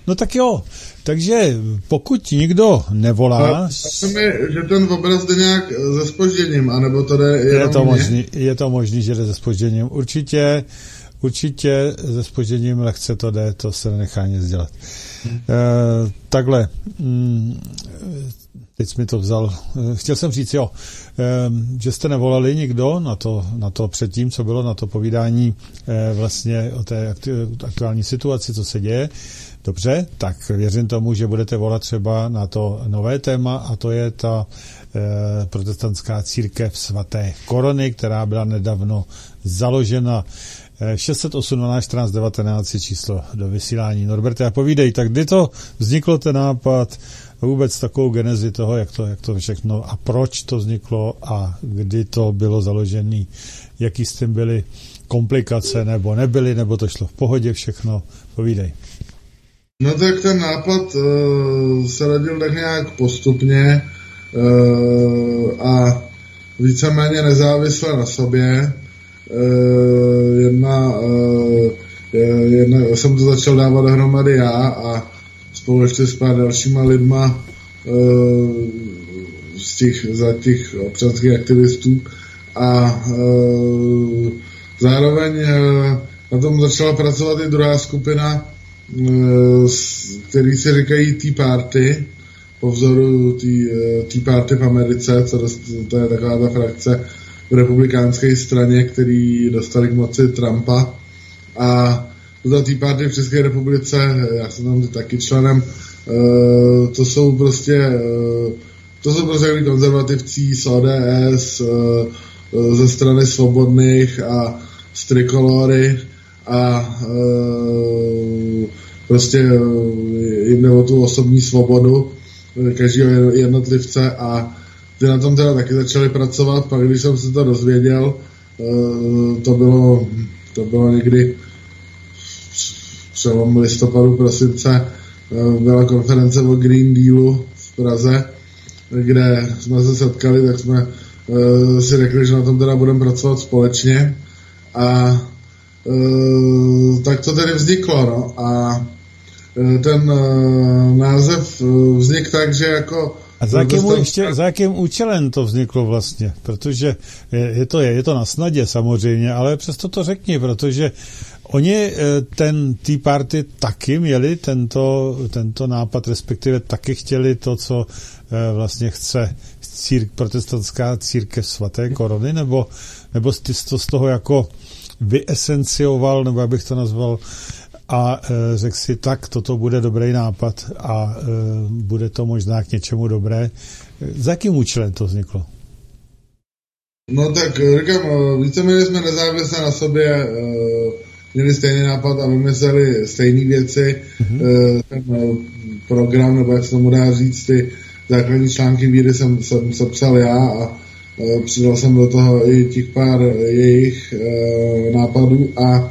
No tak jo, takže pokud nikdo nevolá... že ten obraz jde nějak se zpožděním, anebo to jde je to možný, že jde se zpožděním. Určitě se zpožděním lehce to jde, to se nenechá nic dělat. Takhle, teď jsi mi to vzal. Chtěl jsem říct, že jste nevolali nikdo na to předtím, co bylo na to povídání vlastně o té aktuální situaci, co se děje. Dobře, tak věřím tomu, že budete volat třeba na to nové téma, a to je ta protestantská církev svaté Korony, která byla nedávno založena. 608 12 14 19 je číslo do vysílání. Norberte, a povídej, tak kdy to vzniklo ten nápad, vůbec takovou genezi toho, jak to všechno a proč to vzniklo a kdy to bylo založené, jaký s tím byly komplikace, nebo nebyly, nebo to šlo v pohodě všechno, povídej. No tak ten nápad se rodil tak nějak postupně a víceméně nezávisle na sobě. Jsem to začal dávat dohromady já a spolu ještě s pár dalšíma lidma za těch občanských aktivistů a zároveň na tom začala pracovat i druhá skupina, který se říkají Tea Party, po vzoru Tea Party v Americe, to je taková ta frakce v republikánské straně, který dostali k moci Trumpa. A ta Tea Party v České republice, já jsem tam taky členem, to jsou prostě konzervativci z ODS, ze strany Svobodných a z Trikolory a prostě jim jde o tu osobní svobodu každého jednotlivce a ty na tom teda taky začali pracovat. Pak když jsem se to dozvěděl, to bylo někdy přelom listopadu, prosince, byla konference o Green Dealu v Praze, kde jsme se setkali, tak jsme si řekli, že na tom teda budeme pracovat společně a tak to tedy vzniklo, no. A ten název vznikl tak, že jako... A za jakým účelem to vzniklo vlastně? Protože je to na snadě samozřejmě, ale přesto to řekni, protože oni ten Tea Party taky měli tento nápad, respektive taky chtěli to, co vlastně chce protestantská církev svaté Korony, nebo ty to z toho jako vyesencioval, nebo jak bych to nazval, a řekl si, tak toto bude dobrý nápad a bude to možná k něčemu dobré. Za jakým účelem to vzniklo? No tak říkám, víceméně jsme nezávisle na sobě měli stejný nápad a vymysleli stejné věci. Ten program, nebo jak se tomu dá říct, ty základní články víry jsem sepsal já a přidal jsem do toho i těch pár jejich nápadů a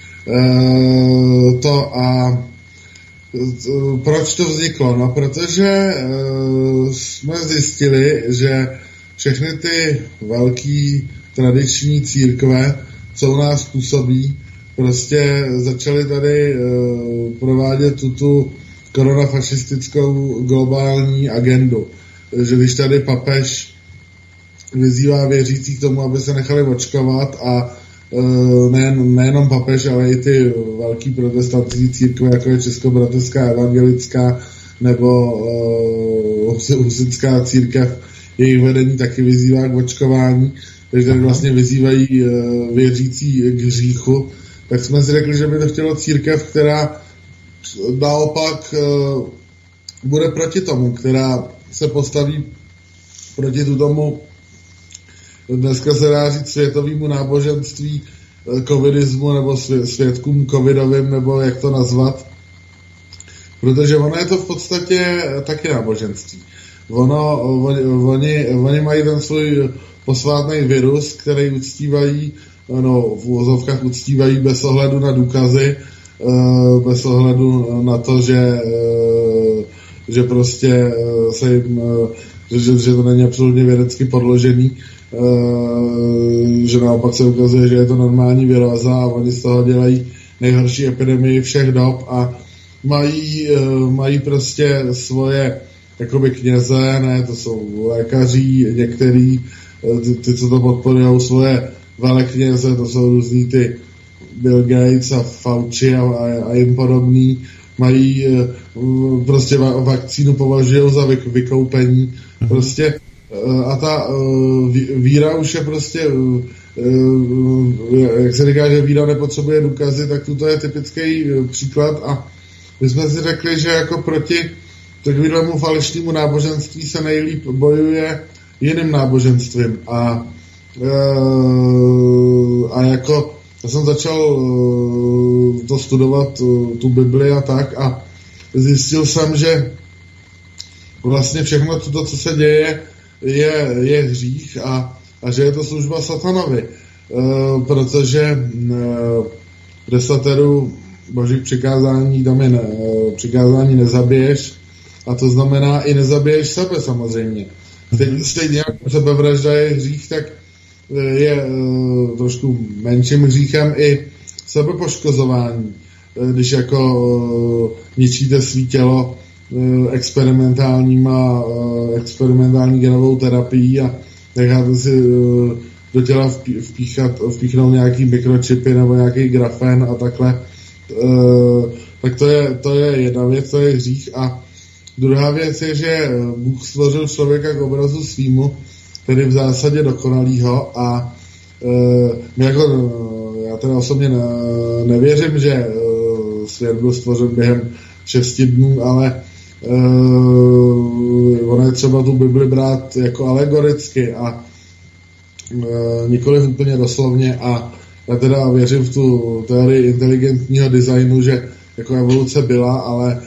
proč to vzniklo? No, protože jsme zjistili, že všechny ty velký tradiční církve, co u nás působí, prostě začaly tady provádět tu koronafašistickou globální agendu. Že když tady papež vyzývá věřící k tomu, aby se nechali očkovat a nejenom papež, ale i ty velký protestantské církve, jako je Českobratrská evangelická nebo husitská církev, jejich vedení taky vyzývá k očkování, takže tady vlastně vyzývají věřící k hříchu, tak jsme si řekli, že by to chtělo církev, která naopak bude proti tomu, která se postaví proti tomu, dneska se dá říct, světovému náboženství, covidismu nebo svědkům covidovým, nebo jak to nazvat. Protože ono je to v podstatě taky náboženství. Oni mají ten svůj posvátný virus, který uctívají, v uvozovkách uctívají bez ohledu na důkazy, bez ohledu na to, že prostě se jim, že to není absolutně vědecky podložený, že naopak se ukazuje, že je to normální viróza a oni z toho dělají nejhorší epidemii všech dob a mají prostě svoje jakoby kněze, ne, to jsou lékaři, některý, ty co to podporujou, svoje velekněze, to jsou různý ty Bill Gates a Fauci a jim podobný, mají prostě vakcínu považují za vykoupení, prostě a ta víra už je prostě, jak se říká, že víra nepotřebuje důkazy, tak tuto je typický příklad a my jsme si řekli, že jako proti takovému falešnému náboženství se nejlíp bojuje jiným náboženstvím a jako já jsem začal to studovat, tu Bibli a tak a zjistil jsem, že vlastně všechno to, co se děje, je hřích a že je to služba satanovi, protože v desateru božích přikázání tam je přikázání nezabiješ a to znamená i nezabiješ sebe samozřejmě. Stejně jako sebevražda je hřích, tak je trošku menším hříchem i sebepoškozování, když jako ničíte svý tělo experimentální genovou terapií a necháte si do těla vpíchnout nějaký mikročipy nebo nějaký grafen a takhle, tak to je jedna věc, to je hřích a druhá věc je, že Bůh stvořil člověka k obrazu svýmu, tedy v zásadě dokonalýho a my jako, já teda osobně nevěřím, že svět byl stvořen během 6 dnů, ale ono je třeba tu Bibli brát jako alegoricky a nikoliv úplně doslovně a já teda věřím v tu teorii inteligentního designu, že jako evoluce byla, ale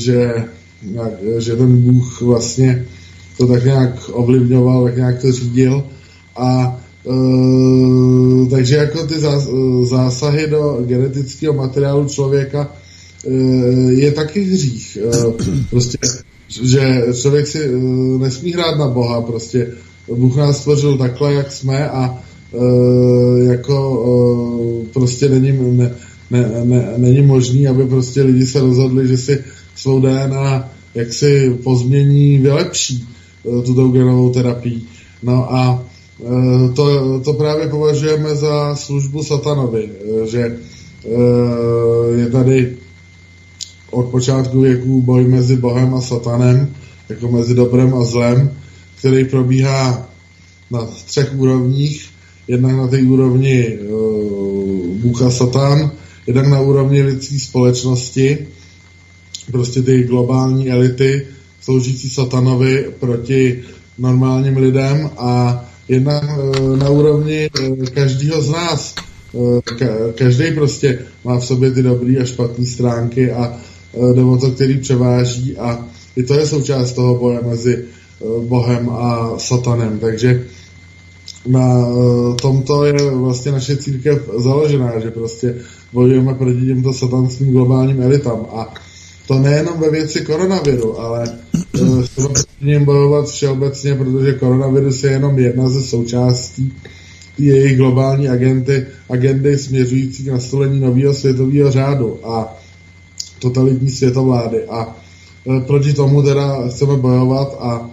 že ten Bůh vlastně to tak nějak ovlivňoval, tak nějak to řídil a takže jako ty zásahy do genetického materiálu člověka je taky hřích. Prostě, že člověk si nesmí hrát na Boha, prostě Bůh nás stvořil takhle, jak jsme a jako prostě není možný, aby prostě lidi se rozhodli, že si svou DNA jak si pozmění, vylepší tuto genovou terapii. No a to právě považujeme za službu satanovi, že je tady od počátku věků boj mezi Bohem a satanem, jako mezi dobrem a zlem, který probíhá na 3 úrovních. Jednak na té úrovni Bůh a Satan, jednak na úrovni lidské společnosti, prostě ty globální elity sloužící satanovi proti normálním lidem a jednak na úrovni každého z nás. Každý prostě má v sobě ty dobrý a špatné stránky a jde o to, který převáží a i to je součást toho boje mezi Bohem a satanem. Takže na tomto je vlastně naše církev založená, že prostě bojujeme proti těmto satanským globálním elitám a to nejenom ve věci koronaviru, ale chceme proti něm bojovat všeobecně, protože koronavirus je jenom jedna ze součástí jejich globální agendy směřující k nastolení nového světového řádu a totalitní světovlády. A proti tomu teda chceme bojovat a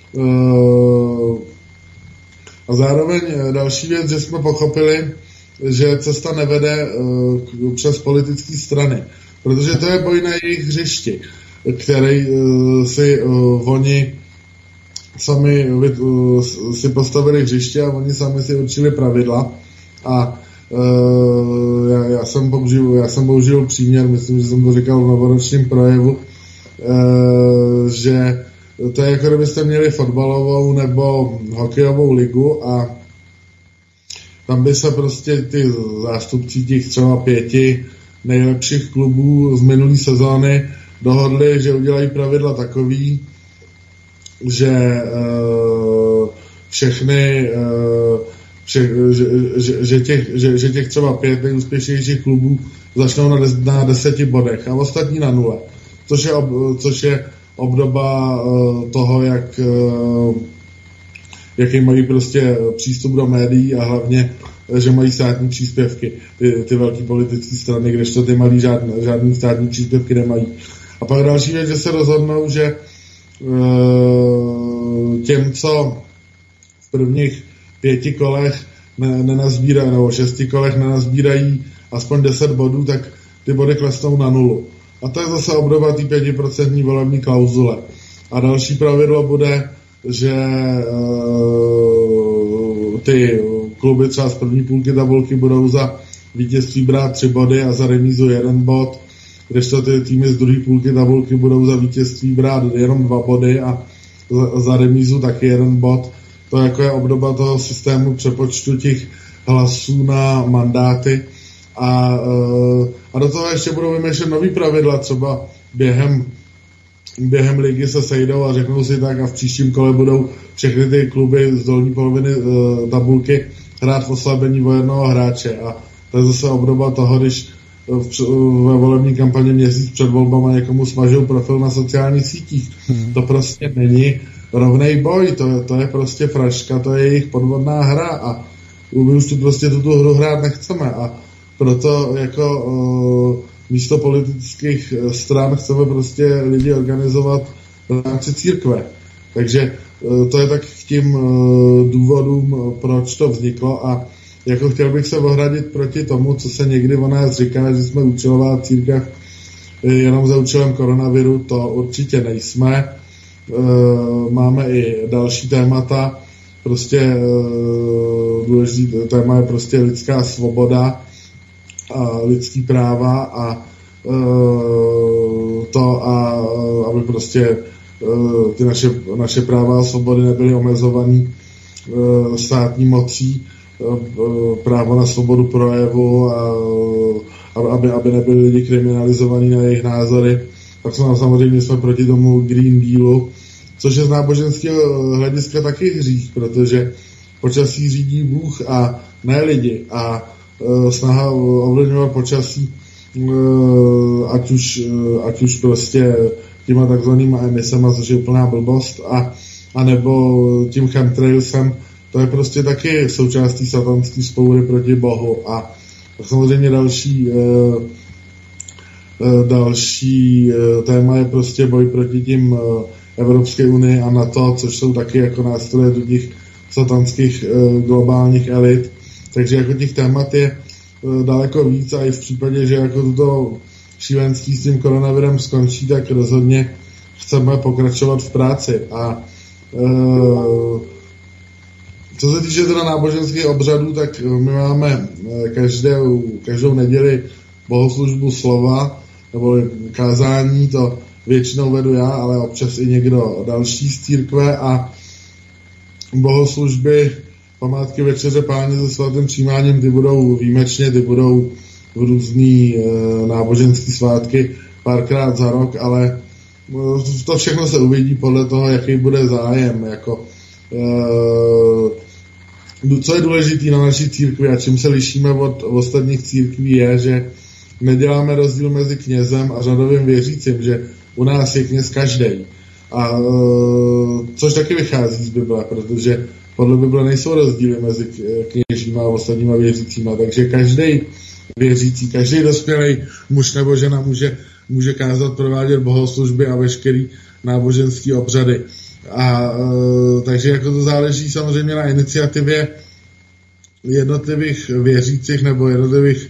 zároveň další věc, že jsme pochopili, že cesta nevede přes politické strany, protože to je boj na jejich hřišti, který si oni sami si postavili hřiště a oni sami si určili pravidla a já jsem použil příměr, myslím, že jsem to říkal v novoročním projevu, že to je jako kdybyste měli fotbalovou nebo hokejovou ligu a tam by se prostě ty zástupci těch třeba 5 nejlepších klubů z minulý sezóny dohodli, že udělají pravidla takový, že že těch třeba 5 nejúspěšnějších klubů začnou na 10 bodech a ostatní na 0. Což je obdoba toho, jaký mají prostě přístup do médií a hlavně, že mají státní příspěvky, ty velké politické strany, kdežto ty malí žádný státní příspěvky nemají. A pak další věc, že se rozhodnou, že těm, co v prvních 5 kolech nenazbírají, nebo 6 kolech nenazbírají aspoň 10 bodů, tak ty body klesnou na 0. A to je zase obdoba té 5% volební klauzule. A další pravidlo bude, že ty kluby třeba z první půlky tabulky budou za vítězství brát 3 body a za remízu 1 bod, kdežto ty týmy z druhé půlky tabulky budou za vítězství brát jenom 2 body a za remízu taky 1 bod. To jako je obdoba toho systému přepočtu těch hlasů na mandáty. A do toho ještě budou vymýšlet nový pravidla, třeba během ligy se sejdou a řeknou si tak a v příštím kole budou všechny ty kluby z dolní poloviny tabulky hrát v oslabení o 1 hráče. A to je zase obdoba toho, když ve volební kampani měsíc před volbama někomu smažou profil na sociálních sítích. To prostě není rovnej boj, to je prostě fraška, to je jejich podvodná hra a my už tu prostě tuto hru hrát nechceme a proto jako místo politických stran chceme prostě lidi organizovat v rámci církve. Takže to je tak k tím důvodům, proč to vzniklo a jako chtěl bych se ohradit proti tomu, co se někdy o nás říká, že jsme účelová církev jenom za účelem koronaviru, to určitě nejsme. Máme i další témata, prostě důležitý téma je prostě lidská svoboda a lidský práva a aby prostě ty naše práva a svobody nebyly omezovaný státní mocí, právo na svobodu projevu a aby nebyli lidi kriminalizovaní na jejich názory. Tak samozřejmě jsme proti tomu Green Dealu, což je z náboženského hlediska taky hřích, protože počasí řídí Bůh a ne lidi a snaha ovlivňovat počasí ať už prostě těma takzvanýma emisema, což je úplná blbost a nebo tím chemtrailsem, to je prostě taky součástí satanský vzpoury proti Bohu a samozřejmě další téma je prostě boj proti tím Evropské unii a NATO, což jsou taky jako nástroje do těch satanských globálních elit. Takže jako těch témat je daleko víc a i v případě, že jako toto šílenství s tím koronavirem skončí, tak rozhodně chceme pokračovat v práci. A co se týče teda náboženských obřadů, tak my máme každou neděli bohoslužbu slova nebo kázání, to většinou vedu já, ale občas i někdo další z církve a bohoslužby památky Večeře Páně se svatým přijímáním, ty budou výjimečně, ty budou v různý náboženský svátky párkrát za rok, ale to všechno se uvidí podle toho, jaký bude zájem. Jako, co je důležité na naší církvi a čím se lišíme od ostatních církví je, že neděláme rozdíl mezi knězem a řadovým věřícím, že u nás je kněz každej. A což taky vychází z Bible, protože podle Bible nejsou rozdíly mezi kněžíma a ostatníma věřícíma, takže každý věřící, každý dospělý muž nebo žena může kázat, provádět bohoslužby a veškerý náboženský obřady. A takže jako to záleží samozřejmě na iniciativě jednotlivých věřících nebo jednotlivých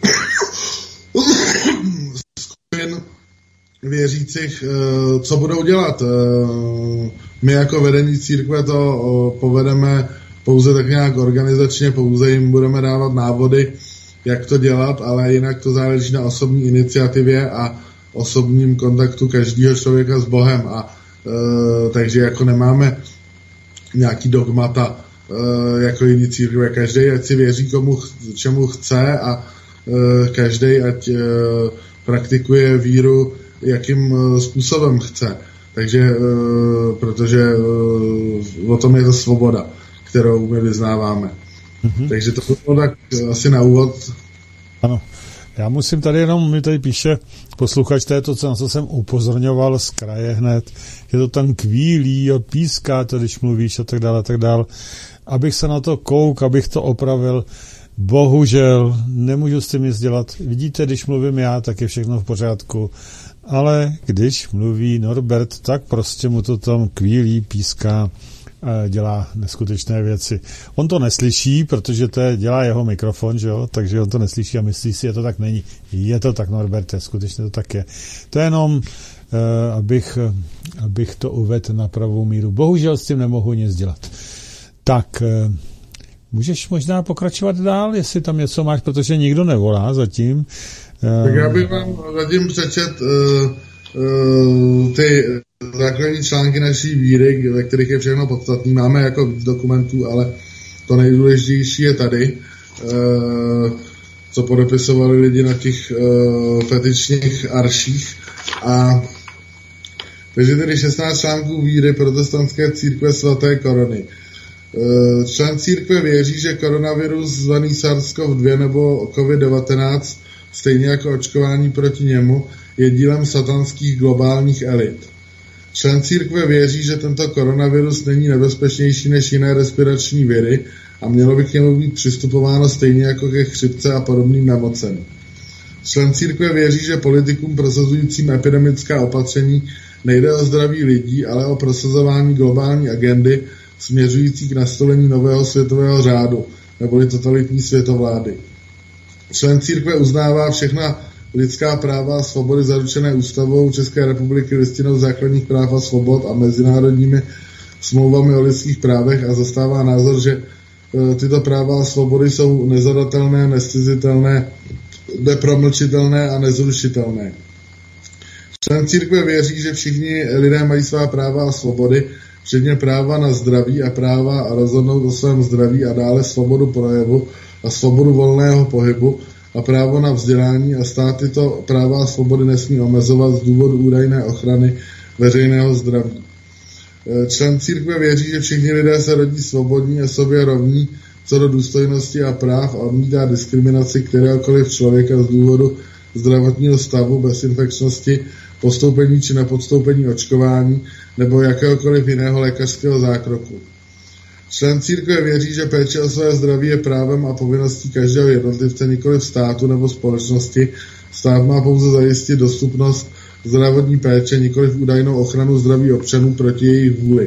skupin věřících, co budou dělat. My jako vedení církve to povedeme pouze tak nějak organizačně, pouze jim budeme dávat návody, jak to dělat, ale jinak to záleží na osobní iniciativě a osobním kontaktu každého člověka s Bohem. A takže jako nemáme nějaký dogmata jako jiný církve. Každý ať si věří čemu chce a každý ať praktikuje víru, jakým způsobem chce. Takže, protože o tom je to svoboda, kterou my vyznáváme. Mm-hmm. Takže to bylo tak asi na úvod. Ano. Já musím tady jenom, mi tady píše posluchač, to je to, na co jsem upozorňoval z kraje hned, je to tam kvílí a píská to, když mluvíš a tak dále, abych se na to kouk, abych to opravil. Bohužel nemůžu s tím nic dělat. Vidíte, když mluvím já, tak je všechno v pořádku. Ale když mluví Norbert, tak prostě mu to tam kvílí, píská, dělá neskutečné věci. On to neslyší, protože to dělá jeho mikrofon, že jo? Takže on to neslyší a myslí si, že to tak není. Je to tak, Norberte, skutečně to tak je. To je jenom, abych to uvedl na pravou míru. Bohužel s tím nemohu nic dělat. Tak, můžeš možná pokračovat dál, jestli tam něco máš, protože nikdo nevolá zatím. Tak já bych vám zatím přečet ty základní články naší víry, ve kterých je všechno podstatný. Máme jako víc dokumentů, ale to nejdůležitější je tady, co podepisovali lidi na těch petičních arších. A takže tedy 16 článků víry protestantské církve svaté korony. Člen církve věří, že koronavirus zvaný SARS-CoV-2 nebo COVID-19, stejně jako očkování proti němu, je dílem satanských globálních elit. Člen církve věří, že tento koronavirus není nebezpečnější než jiné respirační viry a mělo by k němu být přistupováno stejně jako ke chřipce a podobným nemocem. Člen církve věří, že politikům prosazujícím epidemická opatření nejde o zdraví lidí, ale o prosazování globální agendy směřující k nastolení nového světového řádu, neboli totalitní světovlády. Člen církve uznává všechna lidská práva a svobody zaručené ústavou České republiky, listinou základních práv a svobod a mezinárodními smlouvami o lidských právech a zastává názor, že tyto práva a svobody jsou nezadatelné, nezcizitelné, nepromlčitelné a nezrušitelné. Člen církve věří, že všichni lidé mají svá práva a svobody, včetně práva na zdraví a práva rozhodnout o svém zdraví a dále svobodu projevu a svobodu volného pohybu a právo na vzdělání a stát tyto práva a svobody nesmí omezovat z důvodu údajné ochrany veřejného zdraví. Člen církve věří, že všichni lidé se rodí svobodní a sobě rovní co do důstojnosti a práv a odmítá diskriminaci kteréhokoliv člověka z důvodu zdravotního stavu, bezinfekčnosti, podstoupení či nepodstoupení očkování nebo jakéhokoliv jiného lékařského zákroku. Člen církve věří, že péče o své zdraví je právem a povinností každého jednotlivce, nikoliv státu nebo společnosti. Stát má pouze zajistit dostupnost zdravotní péče, nikoliv údajnou ochranu zdraví občanů proti jejich vůli.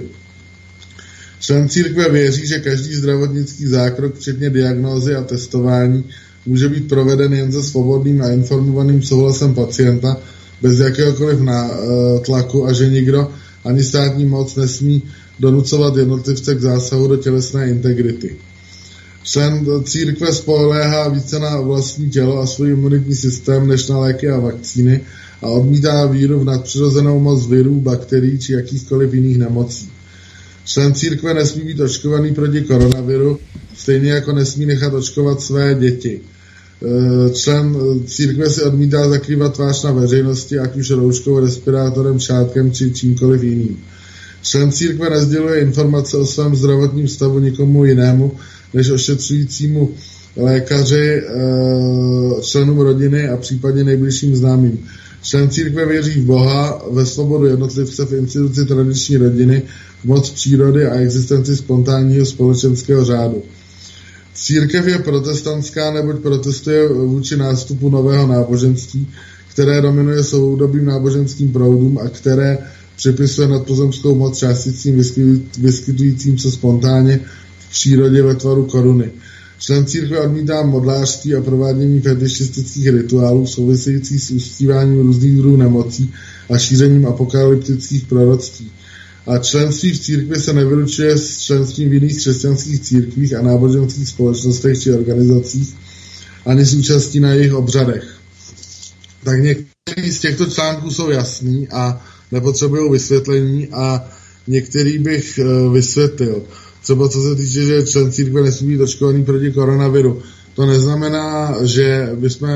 Člen církve věří, že každý zdravotnický zákrok, včetně diagnózy a testování, může být proveden jen se svobodným a informovaným souhlasem pacienta, bez jakéhokoliv tlaku a že nikdo, ani státní moc, nesmí donucovat jednotlivce k zásahu do tělesné integrity. Člen církve spoléhá více na vlastní tělo a svůj imunitní systém než na léky a vakcíny a odmítá víru v nadpřirozenou moc virů, bakterií či jakýchkoliv jiných nemocí. Člen církve nesmí být očkovaný proti koronaviru, stejně jako nesmí nechat očkovat své děti. Člen církve si odmítá zakrývat tvář na veřejnosti, ať už rouškou, respirátorem, šátkem či čímkoliv jiným. Člen církve nesděluje informace o svém zdravotním stavu nikomu jinému, než ošetřujícímu lékaři, členům rodiny a případně nejbližším známým. Člen církve věří v Boha, ve svobodu jednotlivce, v instituci tradiční rodiny, v moc přírody a existenci spontánního společenského řádu. Církev je protestantská, neboť protestuje vůči nástupu nového náboženství, které dominuje soudobým náboženským proudům a které připisuje nadpozemskou moc částicím vyskytujícím se spontánně v přírodě ve tvaru koruny. Člen církve odmítá modlářství a provádění fetišistických rituálů souvisejících s uctíváním různých druhů nemocí a šířením apokalyptických proroctví. A členství v církvi se nevylučuje s členstvím v jiných křesťanských církvích a náboženských společnostech či organizacích, ani s účastí na jejich obřadech. Tak některý z těchto článků jsou jasný a nepotřebují vysvětlení a některý bych vysvětlil. Třeba co se týče, že člen církve nesmí být očkovaný proti koronaviru. To neznamená, že bychom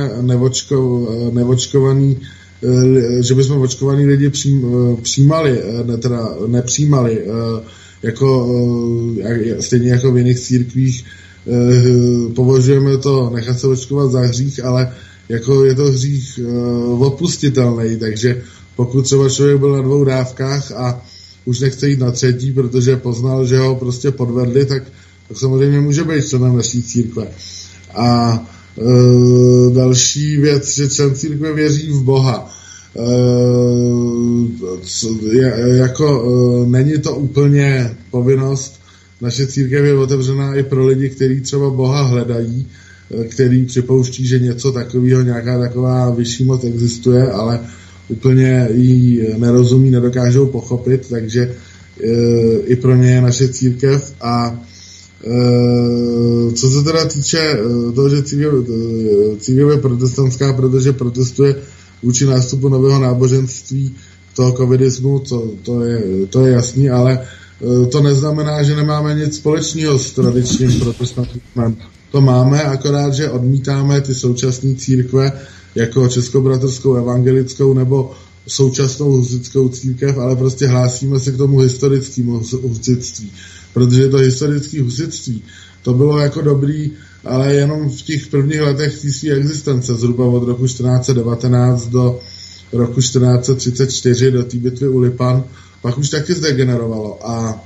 že bychom očkovaný lidi nepřijímali, stejně jako v jiných církvích. Považujeme to nechat se očkovat za hřích, ale jako je to hřích odpustitelný, takže pokud třeba člověk byl na 2 dávkách a už nechce jít na 3, protože poznal, že ho prostě podvedli, tak samozřejmě může být členem naší církve. A další věc, že člen církve věří v Boha. Není to úplně povinnost. Naše církev je otevřená i pro lidi, kteří třeba Boha hledají, který připouští, že něco takového, nějaká taková vyšší moc existuje, ale úplně jí nerozumí, nedokážou pochopit, takže i pro ně je naše církev. A co se teda týče toho, že církev je protestantská, protože protestuje vůči nástupu nového náboženství, toho covidismu, to je jasný, ale to neznamená, že nemáme nic společného s tradičním protestantismem. To máme, akorát, že odmítáme ty současné církve jako Českobratrskou evangelickou nebo současnou husitskou církev, ale prostě hlásíme se k tomu historickému husitství. Protože to historické husitství, to bylo jako dobrý, ale jenom v těch prvních letech té své existence, zhruba od roku 1419 do roku 1434, do té bitvy u Lipan, pak už taky zdegenerovalo. A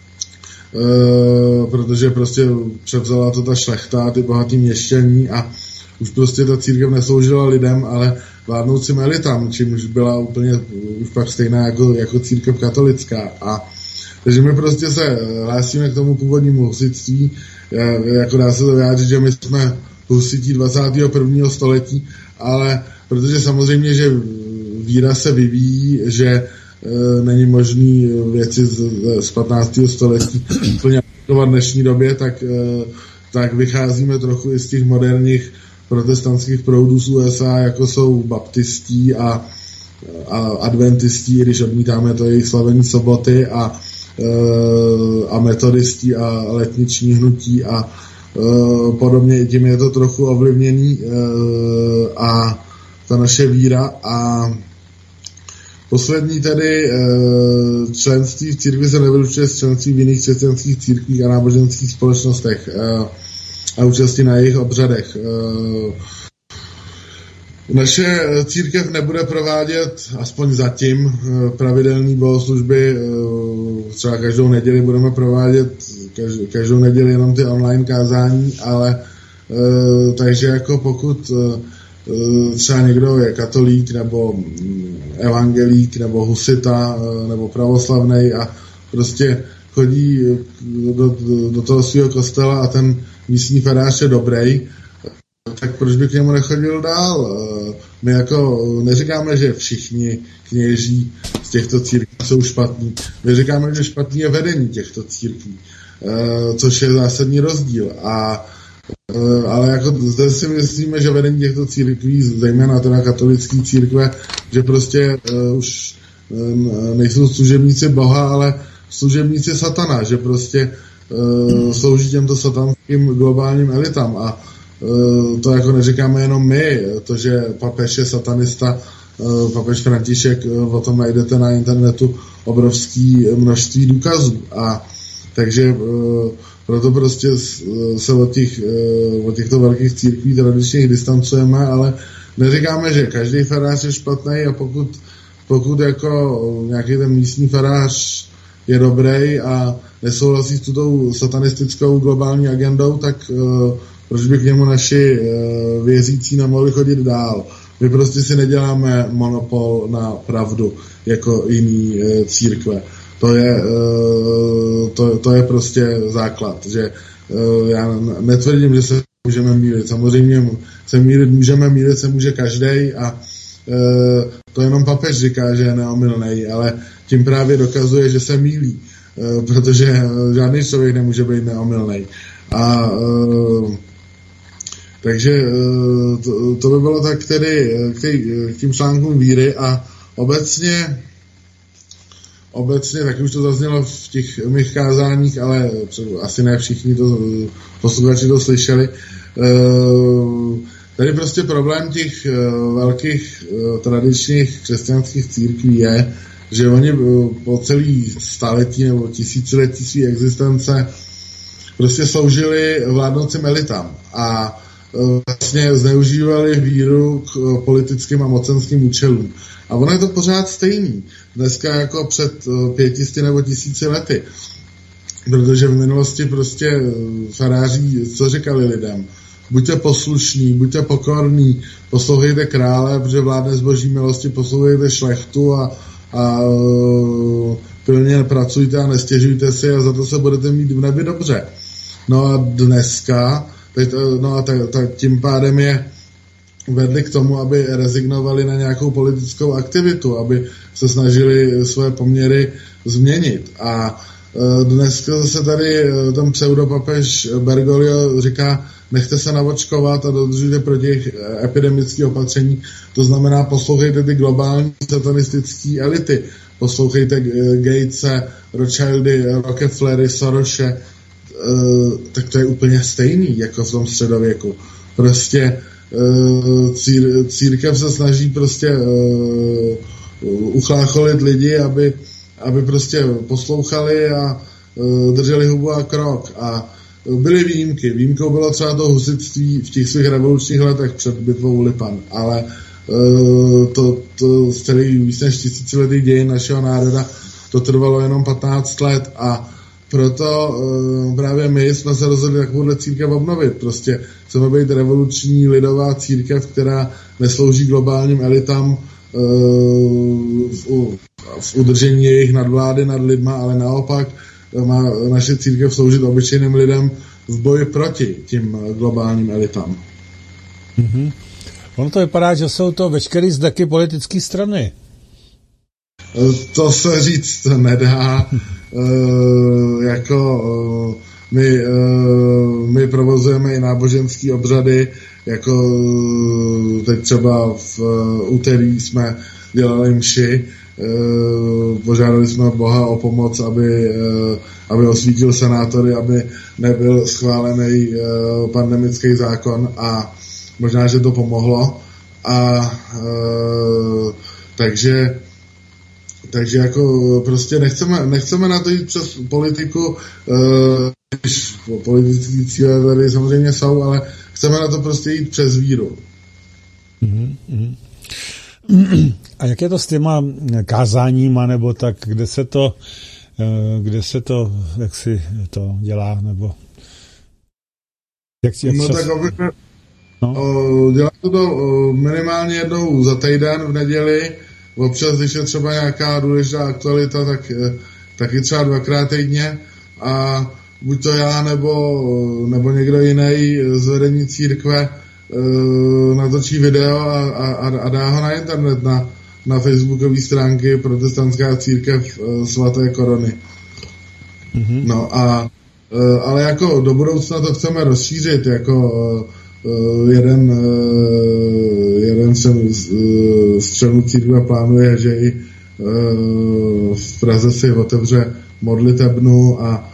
protože prostě převzala to ta šlechta, ty bohatý měšťaní a už prostě ta církev nesloužila lidem, ale vládnoucím elitám, čímž byla úplně už pak stejná jako církev katolická. A takže my prostě se hlásíme k tomu původnímu husitství, jako dá se to vyjádřit, že my jsme husití 21. století, ale protože samozřejmě, že víra se vyvíjí, že není možný věci z 15. století úplně aplikovat v dnešní době, tak vycházíme trochu i z těch moderních protestantských proudů z USA, jako jsou baptistí a adventistí, když odmítáme to jejich slavení soboty a metodistí a letniční hnutí a podobně. I tím je to trochu ovlivněný a ta naše víra. A poslední tedy členství v církvi se nevylučuje s členství v jiných křesťanských církvích a náboženských společnostech a účastí na jejich obřadech. Naše církev nebude provádět, aspoň zatím, pravidelné bohoslužby. Třeba každou neděli budeme provádět každou neděli jenom ty online kázání, ale takže jako pokud třeba někdo je katolík nebo evangelík nebo husita nebo pravoslavnej a prostě chodí do toho svého kostela a ten místní farář je dobrý, tak proč by k němu nechodil dál? My jako neříkáme, že všichni kněží z těchto církví jsou špatní. My říkáme, že špatný je vedení těchto církví, což je zásadní rozdíl. Ale jako zde si myslíme, že vedení těchto církví, zejména teda katolické církve, že prostě už nejsou služebníci Boha, ale služebníci satana, že prostě slouží těmto satanským globálním elitám. A to jako neříkáme jenom my, to, že papež je satanista, papež František, o tom najdete na internetu obrovské množství důkazů. A takže proto prostě se od těchto velkých církví tradičních distancujeme, ale neříkáme, že každý farář je špatný a pokud jako nějaký ten místní farář je dobrý a nesouhlasí s tuto satanistickou globální agendou, tak proč by k němu naši věřící nemohli chodit dál. My prostě si neděláme monopol na pravdu jako jiný církve. To je prostě základ, že já netvrdím, že se můžeme mýlit. Samozřejmě se mýlit se může každej a to jenom papež říká, že je neomylnej, ale tím právě dokazuje, že se mýlí, protože žádný člověk nemůže být neomylnej. A takže to by bylo tak tedy k tím článkům víry a obecně, taky už to zaznělo v těch mých kázáních, ale asi ne všichni posluchači to slyšeli. Tady prostě problém těch velkých tradičních křesťanských církví je, že oni po celý staletí nebo tisíciletí své existence prostě sloužili vládnoucím elitám a vlastně zneužívali víru k politickým a mocenským účelům. A ono je to pořád stejný. Dneska jako před 500 nebo 1000 lety. Protože v minulosti prostě faráři, co říkali lidem? buďte poslušní, buďte pokorní, poslouchejte krále, protože vládne z boží milosti, poslouchejte šlechtu a pilně pracujte a nestěžujte si a za to se budete mít v nebi dobře. No a dneska, tím pádem je vedli k tomu, aby rezignovali na nějakou politickou aktivitu, aby se snažili své poměry změnit. A dneska se tady ten pseudopapež Bergoglio říká, nechte se navočkovat a dodržujte proti epidemické opatření. To znamená, poslouchejte ty globální satanistické elity. Poslouchejte Gatese, Rothschildy, Rockefellery, Sorose. Tak to je úplně stejný, jako v tom středověku. Prostě církev se snaží prostě uchlácholit lidi, aby prostě poslouchali a drželi hubu a krok. A byly výjimky. Výjimkou bylo třeba to husitství v těch svých revolučních letech před bitvou Lipan, ale to celý víc než tisíciletý dějin našeho národa, to trvalo jenom 15 let a proto právě my jsme se rozhodli takovouhle církev obnovit. Prostě chceme být revoluční lidová církev, která neslouží globálním elitám v udržení jejich nadvlády nad lidma, ale naopak má naše církev sloužit obyčejným lidem v boji proti tím globálním elitám. Mm-hmm. Ono to vypadá, že jsou to veškerý zdeky politické strany. To se říct nedá. My provozujeme i náboženský obřady, jako teď třeba v úterý jsme dělali mši, požádali jsme Boha o pomoc, aby osvítil senátory, aby nebyl schválený pandemický zákon a možná, že to pomohlo. A takže jako prostě nechceme na to jít přes politiku, když politické cíle tady samozřejmě jsou, ale chceme na to prostě jít přes víru. Mm-hmm. A jak je to s těma kázáníma, nebo tak, kde se to, jak si to dělá, nebo jak tak obvykle dělá to minimálně jednou za týden v neděli. Občas, když je třeba nějaká důležitá aktualita, tak i třeba 2krát týdně a buď to já, nebo někdo jiný z vedení církve natočí video a dá ho na internet, na facebookové stránky Protestantská církev svaté Korony. Mm-hmm. No ale jako do budoucna to chceme rozšířit, jako jeden z členů církve plánuje, že i v Praze si otevře modlitebnu a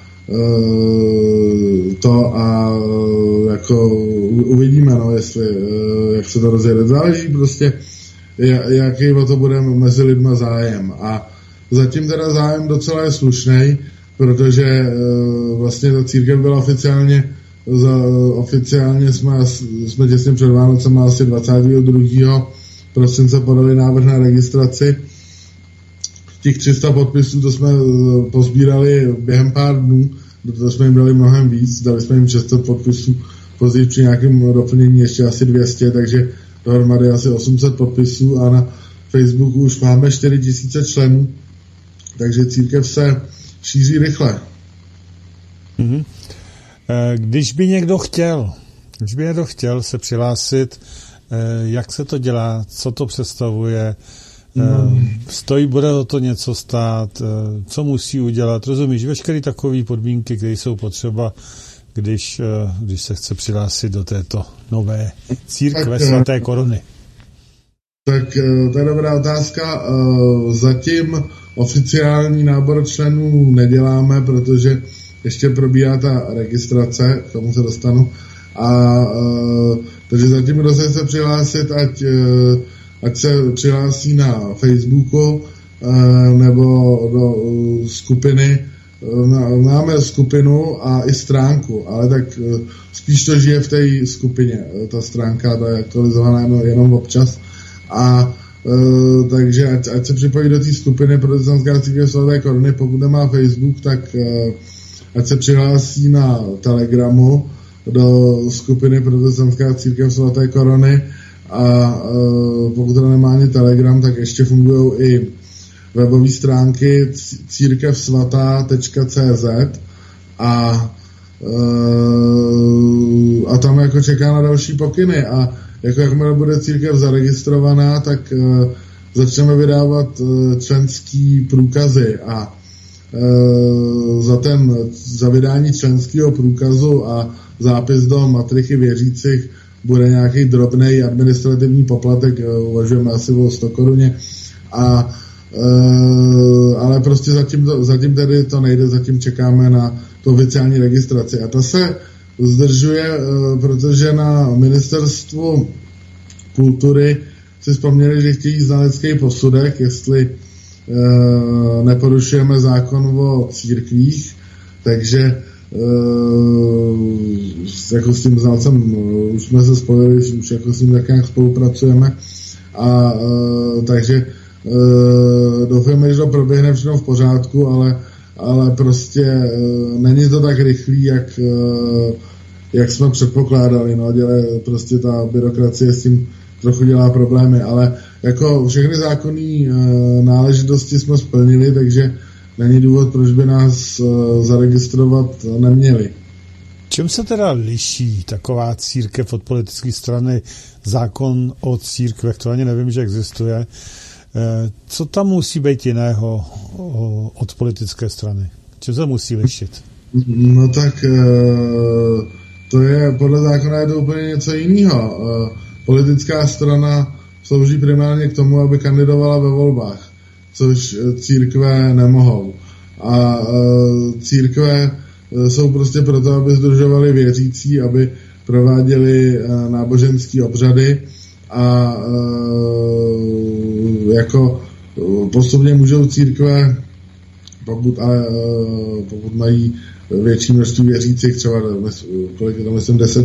jako uvidíme, no, jak se to rozjede. Záleží prostě, jaký o to bude mezi lidma zájem. A zatím teda zájem docela je slušnej, protože vlastně ta církev byla oficiálně jsme těsně před Vánocem asi 22. prosince podali návrh na registraci. Těch 300 podpisů to jsme pozbírali během pár dnů, protože jsme jim dali mnohem víc, dali jsme jim 600 podpisů, později při nějakém doplnění ještě asi 200, takže dohromady asi 800 podpisů a na Facebooku už máme 4000 členů, takže církev se šíří rychle. Mm-hmm. Když by někdo chtěl se přihlásit, jak se to dělá, co to představuje, bude to něco stát, co musí udělat, rozumíš, veškeré takové podmínky, které jsou potřeba, když se chce přihlásit do této nové církve svaté Korony. Tak to je dobrá otázka. Zatím oficiální nábor členů neděláme, protože ještě probíhá ta registrace, k tomu se dostanu. Takže zatím, kdo se přihlásit, ať se přihlásí na Facebooku nebo do skupiny. Máme skupinu a i stránku, ale tak spíš to žije v té skupině. Ta stránka ta je aktualizovaná jenom občas. Takže ať se připojí do té skupiny Protestantská církev svaté Korony, pokud nemá Facebook, tak ať se přihlásí na Telegramu. do skupiny Protestantská církev svaté Koruny a pokud to nemá ani Telegram, tak ještě fungují i webové stránky církevsvatá.cz a tam jako čeká na další pokyny a jako jakmile bude církev zaregistrovaná, tak začneme vydávat členský průkazy a za vydání členského průkazu a zápis do matriky věřících bude nějaký drobný administrativní poplatek, uvažujeme asi o 100 koruně, ale prostě zatím tedy to nejde, zatím čekáme na tu oficiální registraci. A ta se zdržuje, protože na ministerstvu kultury si vzpomněli, že chtějí znalecký posudek, jestli neporušujeme zákon o církvích, takže jako s tím znalcem už jsme se spojili, už jako s ním tak nějak spolupracujeme a takže doufáme, že to proběhne všechno v pořádku, ale prostě není to tak rychlý, jak jsme předpokládali, no, prostě ta byrokracie s tím trochu dělá problémy, ale jako všechny zákonné náležitosti jsme splnili, takže není důvod, proč by nás zaregistrovat neměli. Čím se teda liší taková církev od politické strany, zákon o církvech, to ani nevím, že existuje. Co tam musí být jiného od politické strany? Čím se musí lišit? No tak to je, podle zákona je to úplně něco jiného. Politická strana slouží primárně k tomu, aby kandidovala ve volbách, což církve nemohou. A církve jsou prostě proto, aby sdružovali věřící, aby prováděli náboženské obřady a jako postupně můžou církve, pokud mají větší množství věřících, třeba kolik je to, myslím 10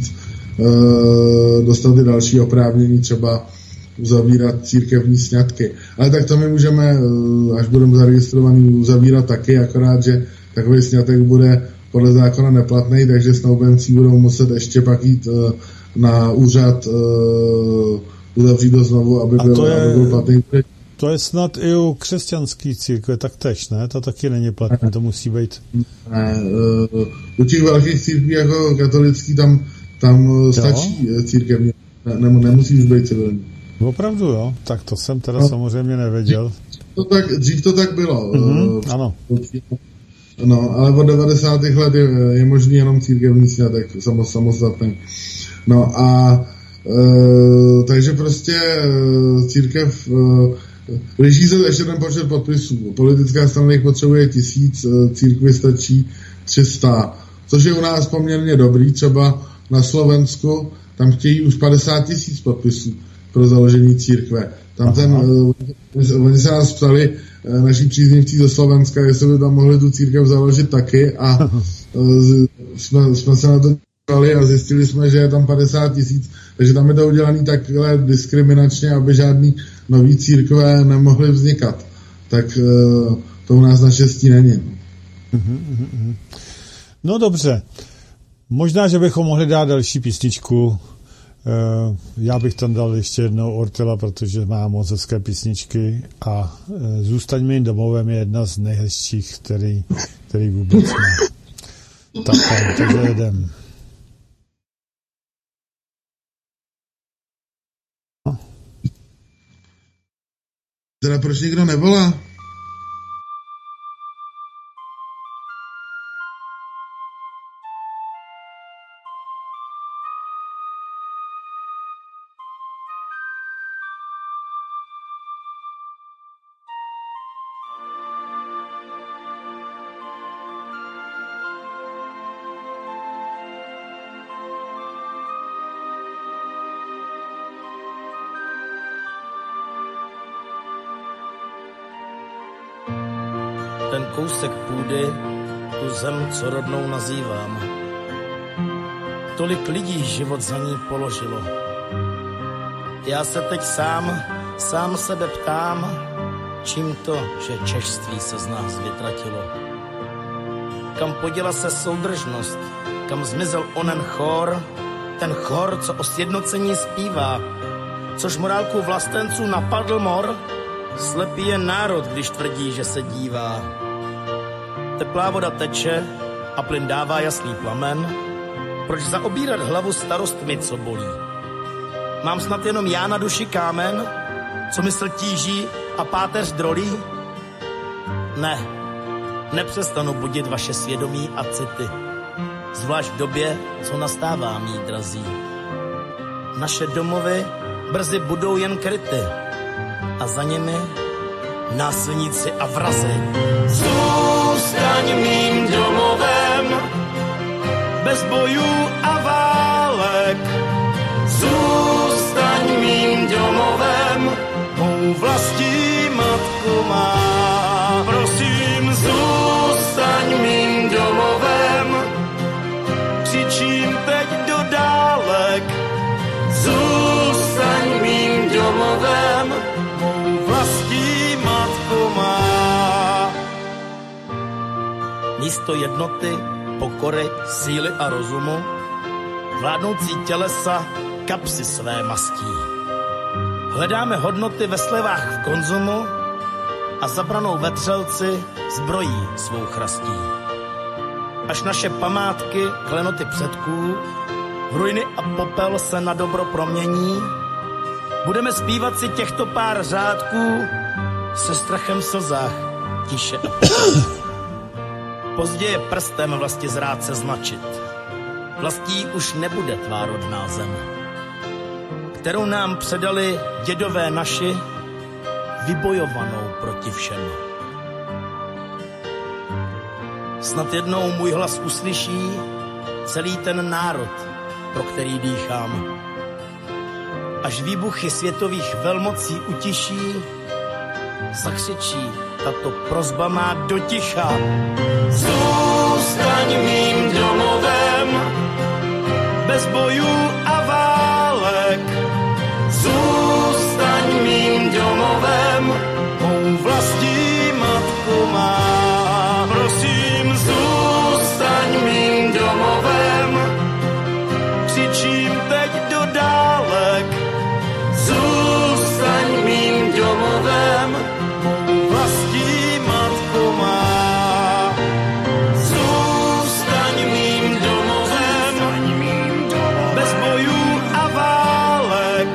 000, dostat i další oprávnění, třeba uzavírat církevní sňatky. Ale tak to my můžeme, až budeme zaregistrovaný, uzavírat taky, akorát, že takový sňatek bude podle zákona neplatný, takže snoubenci budou muset ještě pak jít na úřad uzavřít to znovu, aby byl platný. To je snad i u křesťanské církve taktéž, ne? To taky není platné, to musí být. Ne, u těch velkých církví jako katolický tam stačí církevní, nemusí být civilní. Opravdu, jo? Tak to jsem teda samozřejmě nevěděl. Dřív to tak bylo. Ano. No, ale od 90. let je možný jenom církevní sňatek, samostatný. No a takže prostě církev liší se ještě ten počet podpisů. Politická strana jich potřebuje 1000, církvi stačí 300, což je u nás poměrně dobrý. Třeba na Slovensku tam chtějí už 50 000 podpisů pro založení církve. Tam oni se nás ptali, naši příznivci ze Slovenska, jestli by tam mohli tu církev založit taky a jsme se na to dívali a zjistili jsme, že je tam 50 000, takže tam je to udělané takhle diskriminačně, aby žádný nový církve nemohly vznikat. Tak to u nás naštěstí není. No dobře. Možná, že bychom mohli dát další písničku. Já bych tam dal ještě jednou Ortela, protože má moc hezké písničky a Zůstaň mým domovem je jedna z nejhezčích, který vůbec má. Takže jedem. Teda proč nikdo nevolá? Ten kousek půdy, tu zem, co rodnou nazývám. Tolik lidí život za ní položilo. Já se teď sám sebe ptám, čím to, že češství se z nás vytratilo. Kam poděla se soudržnost, kam zmizel onen chor, ten chor, co o sjednocení zpívá, což morálku vlastenců napadl mor, slepý je národ, když tvrdí, že se dívá. Teplá voda teče a plyn dává jasný plamen, proč zaobírat hlavu starostmi, co bolí? Mám snad jenom já na duši kámen, co mysl tíží a páteř drolí? Ne, nepřestanu budit vaše svědomí a city, zvlášť v době, co nastává, mí drazí. Naše domovy brzy budou jen kryty a za nimi násilníci a vrazi. Zůstaň mým domovem, bez bojů a válek. Zůstaň mým domovem, mou vlastí matku má. Prosím, zůstaň mým domovem, křičím teď do dálek. Zůstaň mým domovem, mou vlastní matku má. Místo jednoty, pokory, síly a rozumu, vládnoucí tělesa kapsy své mastí. Hledáme hodnoty ve slevách v konzumu a zabranou vetřelci zbrojí svou chrastí. Až naše památky, klenoty předků, ruiny a popel se na dobro promění, budeme zpívat si těchto pár řádků se strachem v slzách, tiše a později prstem vlasti zrád se značit. Vlastí už nebude tvá rodná zem, kterou nám předali dědové naši, vybojovanou proti všemu. Snad jednou můj hlas uslyší celý ten národ, pro který dýchám. Až výbuchy světových velmocí utiší, zakřičí tato prosba má do ticha. Zůstaň mým domovem, bez bojů a válek. Zůstaň mým domovem, mou vlastní matku má. Prosím, zůstaň mým domovem, křičím teď do dálek. Zůstaň mým domovem, mou vlastní matku má. Zůstaň mým domovem, bez bojů a válek.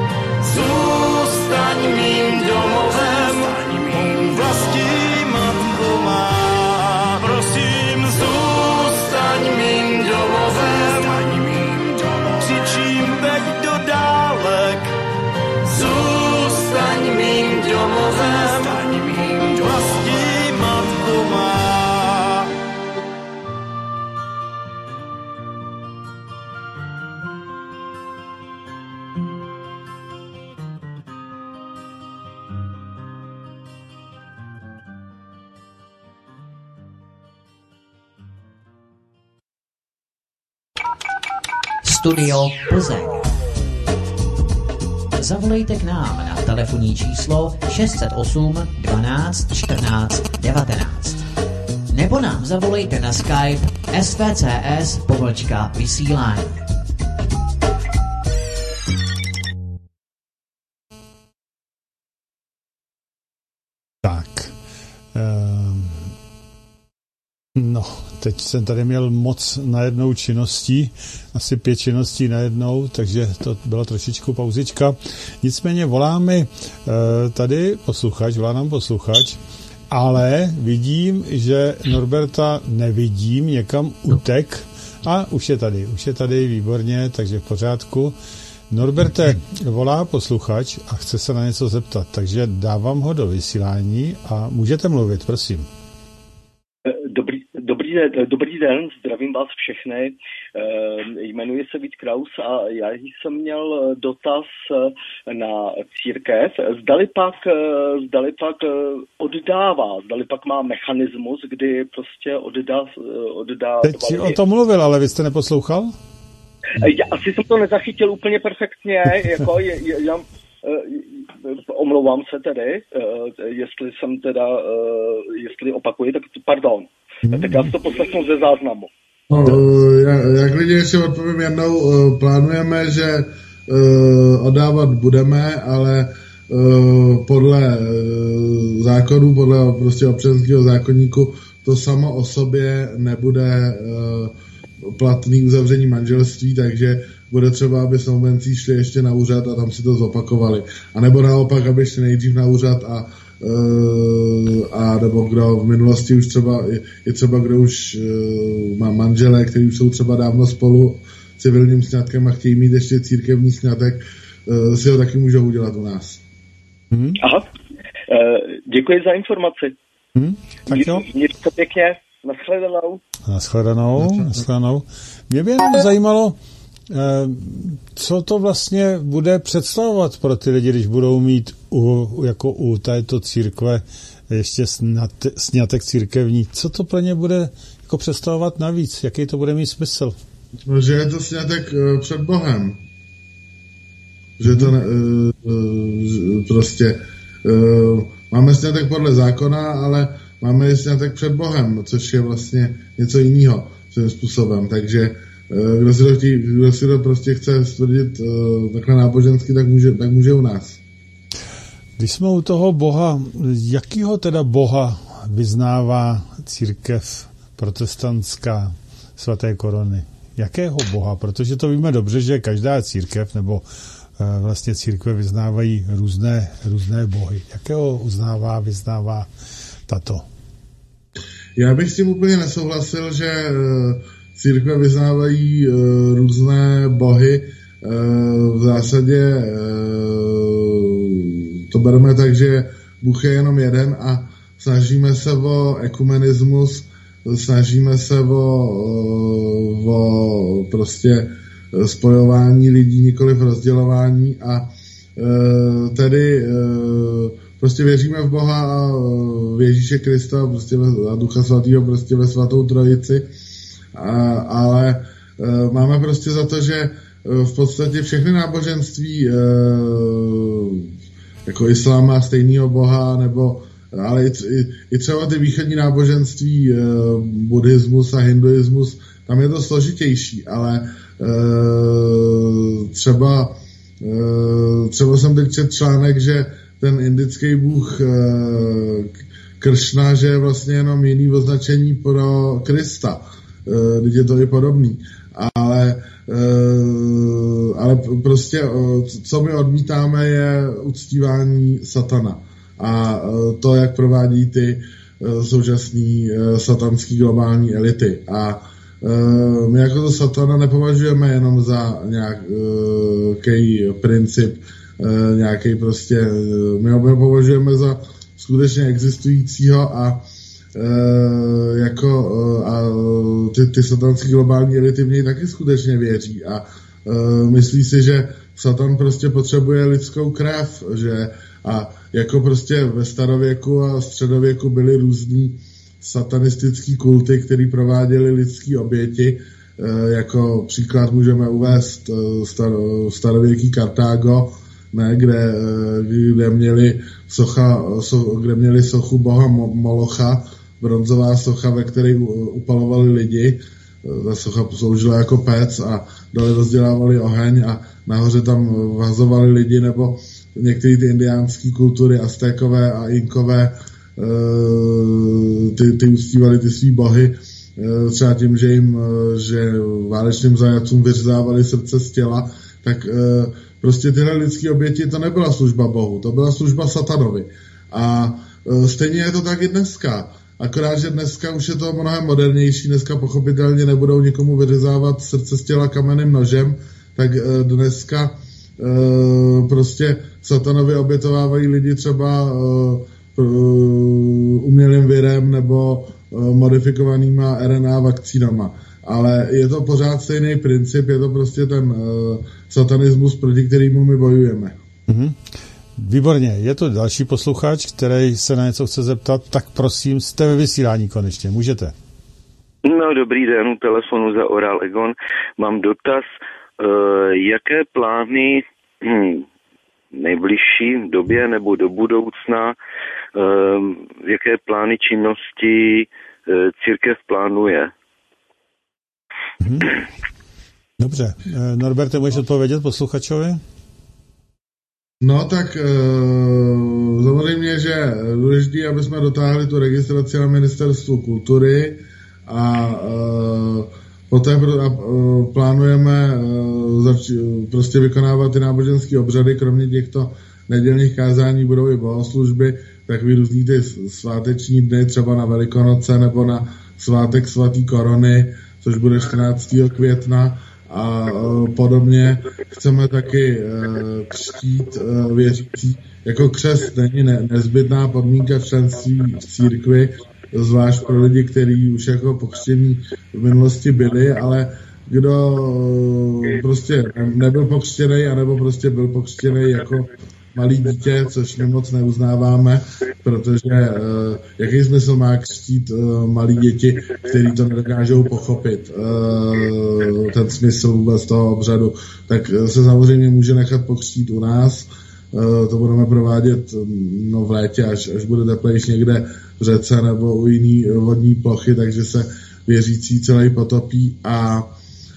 Zůstaň mým domovem, mou vlastní matku má. Prosím, zůstaň mým domovem, křičím teď do dálek. Zůstaň mým domovem, vlastní matku má. Studio Plzeň. Zavolejte k nám na telefonní číslo 608 12 14 19. Nebo nám zavolejte na Skype svcs_vysílání. Tak. No, teď jsem tady měl moc najednou činností, asi 5 činností najednou, takže to byla trošičku pauzička. Nicméně voláme tady volá nám posluchač, ale vidím, že Norberta nevidím, někam utek a už je tady výborně, takže v pořádku. Norberte, volá posluchač a chce se na něco zeptat, takže dávám ho do vysílání a můžete mluvit, prosím. Dobrý den, zdravím vás všechny. Jmenuji se Vít Kraus a já jsem měl dotaz na církev. Zdali pak oddává, zdali pak má mechanismus, kdy prostě oddá. Teď si o tom mluvil, ale vy jste neposlouchal? Já asi jsem to nezachytil úplně perfektně, omlouvám se tedy, jestli opakuji, tak pardon. Tak já si to poslechnu ze záznamu. No, jak lidi ještě odpovím jednou, plánujeme, že oddávat budeme, ale podle zákonů, podle prostě občanského zákoníku, to samo o sobě nebude platný uzavření manželství, takže bude třeba, aby snoubenci šli ještě na úřad a tam si to zopakovali. A nebo naopak, aby šli nejdřív na úřad a nebo kdo v minulosti už třeba, je třeba, kdo už má manžele, kteří už jsou třeba dávno spolu civilním sňatkem a chtějí mít ještě církevní sňatek, si ho taky můžou udělat u nás. Aha, děkuji za informaci. Tak jo. Mějte to pěkně, Naschledanou. Mě by jenom zajímalo, co to vlastně bude představovat pro ty lidi, když budou mít jako u této církve ještě sňatek církevní. Co to pro ně bude jako představovat navíc? Jaký to bude mít smysl? Že je to sňatek před Bohem. Že to prostě máme sňatek podle zákona, ale máme i sňatek před Bohem, což je vlastně něco jiného svým způsobem. Takže kdo si to prostě chce stvrdit takhle nábožensky, tak může u nás. Když jsme u toho Boha, jakýho teda Boha vyznává církev protestantská svaté korony? Jakého Boha? Protože to víme dobře, že každá církev nebo vlastně církve vyznávají různé bohy. Jakého vyznává tato? Já bych s tím úplně nesouhlasil, že církve vyznávají různé bohy. V zásadě to bereme tak, že Bůh je jenom jeden a snažíme se o ekumenismus, snažíme se o prostě spojování lidí, nikoliv rozdělování a tedy prostě věříme v Boha a v Ježíše Krista prostě a Ducha Svatého prostě ve svatou trojici, ale máme prostě za to, že v podstatě všechny náboženství jako islám má stejného Boha, nebo ale i třeba ty východní náboženství, buddhismus a hinduismus, tam je to složitější, ale třeba jsem teď četl článek, že ten indický bůh Kršna, že je vlastně jenom jiný označení pro Krista. Teď je to i podobný. Ale prostě, co my odmítáme, je uctívání satana. A to, jak provádí ty současné satanské globální elity. A my jako to satana nepovažujeme jenom za nějaký princip, nějaký prostě, my ho považujeme za skutečně existujícího a ty satanské globální elity v něj taky skutečně věří a myslí si, že satan prostě potřebuje lidskou krev, že a jako prostě ve starověku a středověku byly různý satanistický kulty, který prováděly lidský oběti. Jako příklad můžeme uvést starověký Kartágo, ne, kde měli sochu boha Molocha, bronzová socha, ve které upalovali lidi. Ta socha sloužila jako pec a dole rozdělávali oheň a nahoře tam vhazovali lidi, nebo některé ty indiánské kultury, aztékové a inkové, ty uctívali ty svý bohy, třeba tím, že válečným zajatcům vyřezávali srdce z těla, tak prostě tyhle lidské oběti, to nebyla služba Bohu, to byla služba satanovi. A stejně je to tak i dneska. Akorát, že dneska už je to mnohem modernější, dneska pochopitelně nebudou nikomu vyřezávat srdce z těla kamenným nožem, tak dneska prostě satanovi obětovávají lidi třeba umělým virem nebo modifikovanýma RNA vakcínama. Ale je to pořád stejný princip, je to prostě ten satanismus, proti kterému my bojujeme. Mm-hmm. Výborně, je to další posluchač, který se na něco chce zeptat, tak prosím, jste ve vysílání konečně, můžete. No, dobrý den, u telefonu za Oral Egon. Mám dotaz, jaké plány v nejbližší době nebo do budoucna, jaké plány činnosti církev plánuje? Dobře. Norberte, můžeš odpovědět posluchačovi? No tak samozřejmě, že důležitý, aby jsme dotáhli tu registraci na Ministerstvu kultury a poté plánujeme prostě vykonávat ty náboženské obřady, kromě těchto nedělních kázání budou i bohoslužby, takový různý ty sváteční dny, třeba na Velikonoce nebo na svátek svatý Korony, což bude 14. května a podobně. Chceme taky křtít věřící. Jako křest není nezbytná podmínka členství v církvi, zvlášť pro lidi, kteří už jako pokřtění v minulosti byli, ale kdo prostě nebyl pokřtěný, anebo prostě byl pokřtěný jako malý dítě, což my moc neuznáváme, protože jaký smysl má křtít malí děti, kteří to nedokážou pochopit, ten smysl vůbec toho obřadu, tak se samozřejmě může nechat pokřtít u nás. To budeme provádět v létě, až bude teplejší někde v řece nebo u jiný vodní plochy, takže se věřící celý potopí a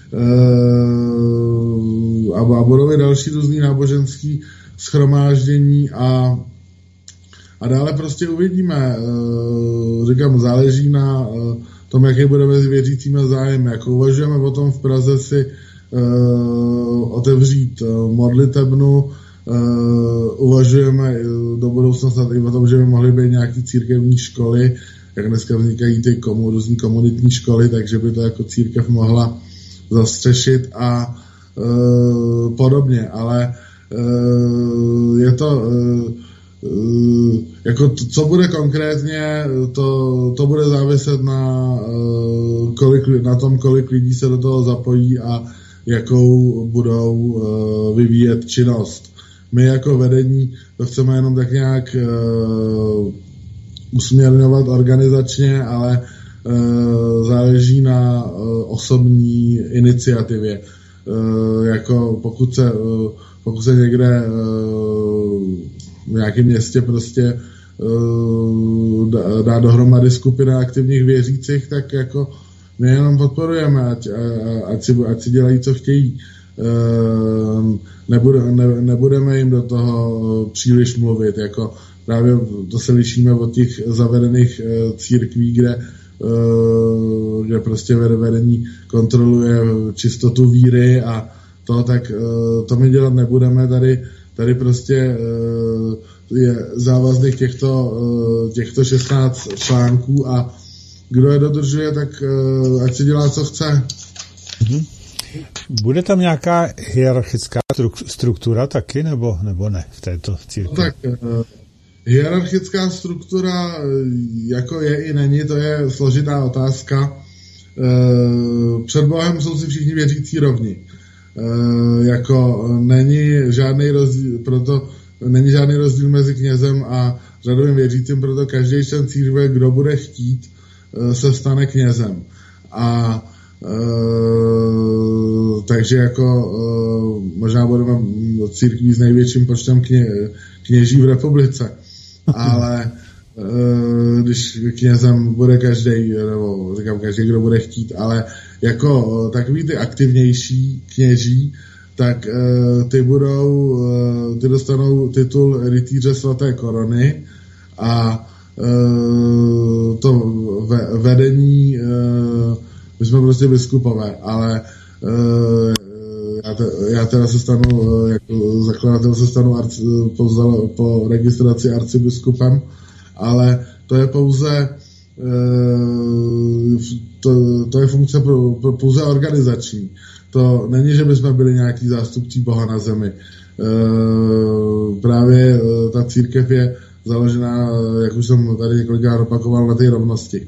budou i další různý náboženský shromáždění a dále prostě uvidíme. Říkám, záleží na tom, jaký bude mezi věřícími zájem. Jako uvažujeme o tom v Praze si otevřít modlitebnu, uvažujeme do budoucna i o tom, že by mohly být nějaký církevní školy, jak dneska vznikají ty různý komunitní školy, takže by to jako církev mohla zastřešit a podobně, ale je to jako co bude konkrétně, to bude záviset na tom, kolik lidí se do toho zapojí a jakou budou vyvíjet činnost. My jako vedení to chceme jenom tak nějak usměrňovat organizačně, ale záleží na osobní iniciativě. Jako pokud se někde v nějakém městě prostě dá dohromady skupina aktivních věřících, tak jako my jenom podporujeme, ať si dělají, co chtějí. Nebudeme jim do toho příliš mluvit, jako právě to se lišíme od těch zavedených církví, kde prostě vedení kontroluje čistotu víry a tak to my dělat nebudeme. Tady prostě je závazných těchto 16 článků a kdo je dodržuje, tak ať si dělá, co chce. Bude tam nějaká hierarchická struktura taky, nebo ne v této církvi? No tak hierarchická struktura jako je i není, to je složitá otázka. Před Bohem jsou si všichni věřící rovni. Jako není žádný rozdíl, proto není žádný rozdíl mezi knězem a řadovým věřícím, proto každý člen církve, kdo bude chtít, se stane knězem. A takže jako možná budeme církví s největším počtem kněží v republice, ale když knězem bude každý, nebo říkám každý, kdo bude chtít, ale jako takový ty aktivnější kněží, tak ty dostanou titul rytíře svaté korony a to vedení, my jsme prostě biskupové, ale já teda se stanu, jako zakladatel se stanu po registraci arcibiskupem, ale to je pouze to je funkce pouze organizační. To není, že bychom byli nějaký zástupcí Boha na zemi. Právě ta církev je založená, jak už jsem tady několikrát opakoval, na té rovnosti.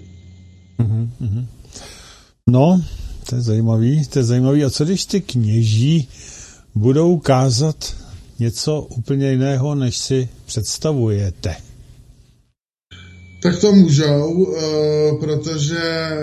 No, to je zajímavý. A co když ty kněží budou kázat něco úplně jiného, než si představujete? Tak to můžou, protože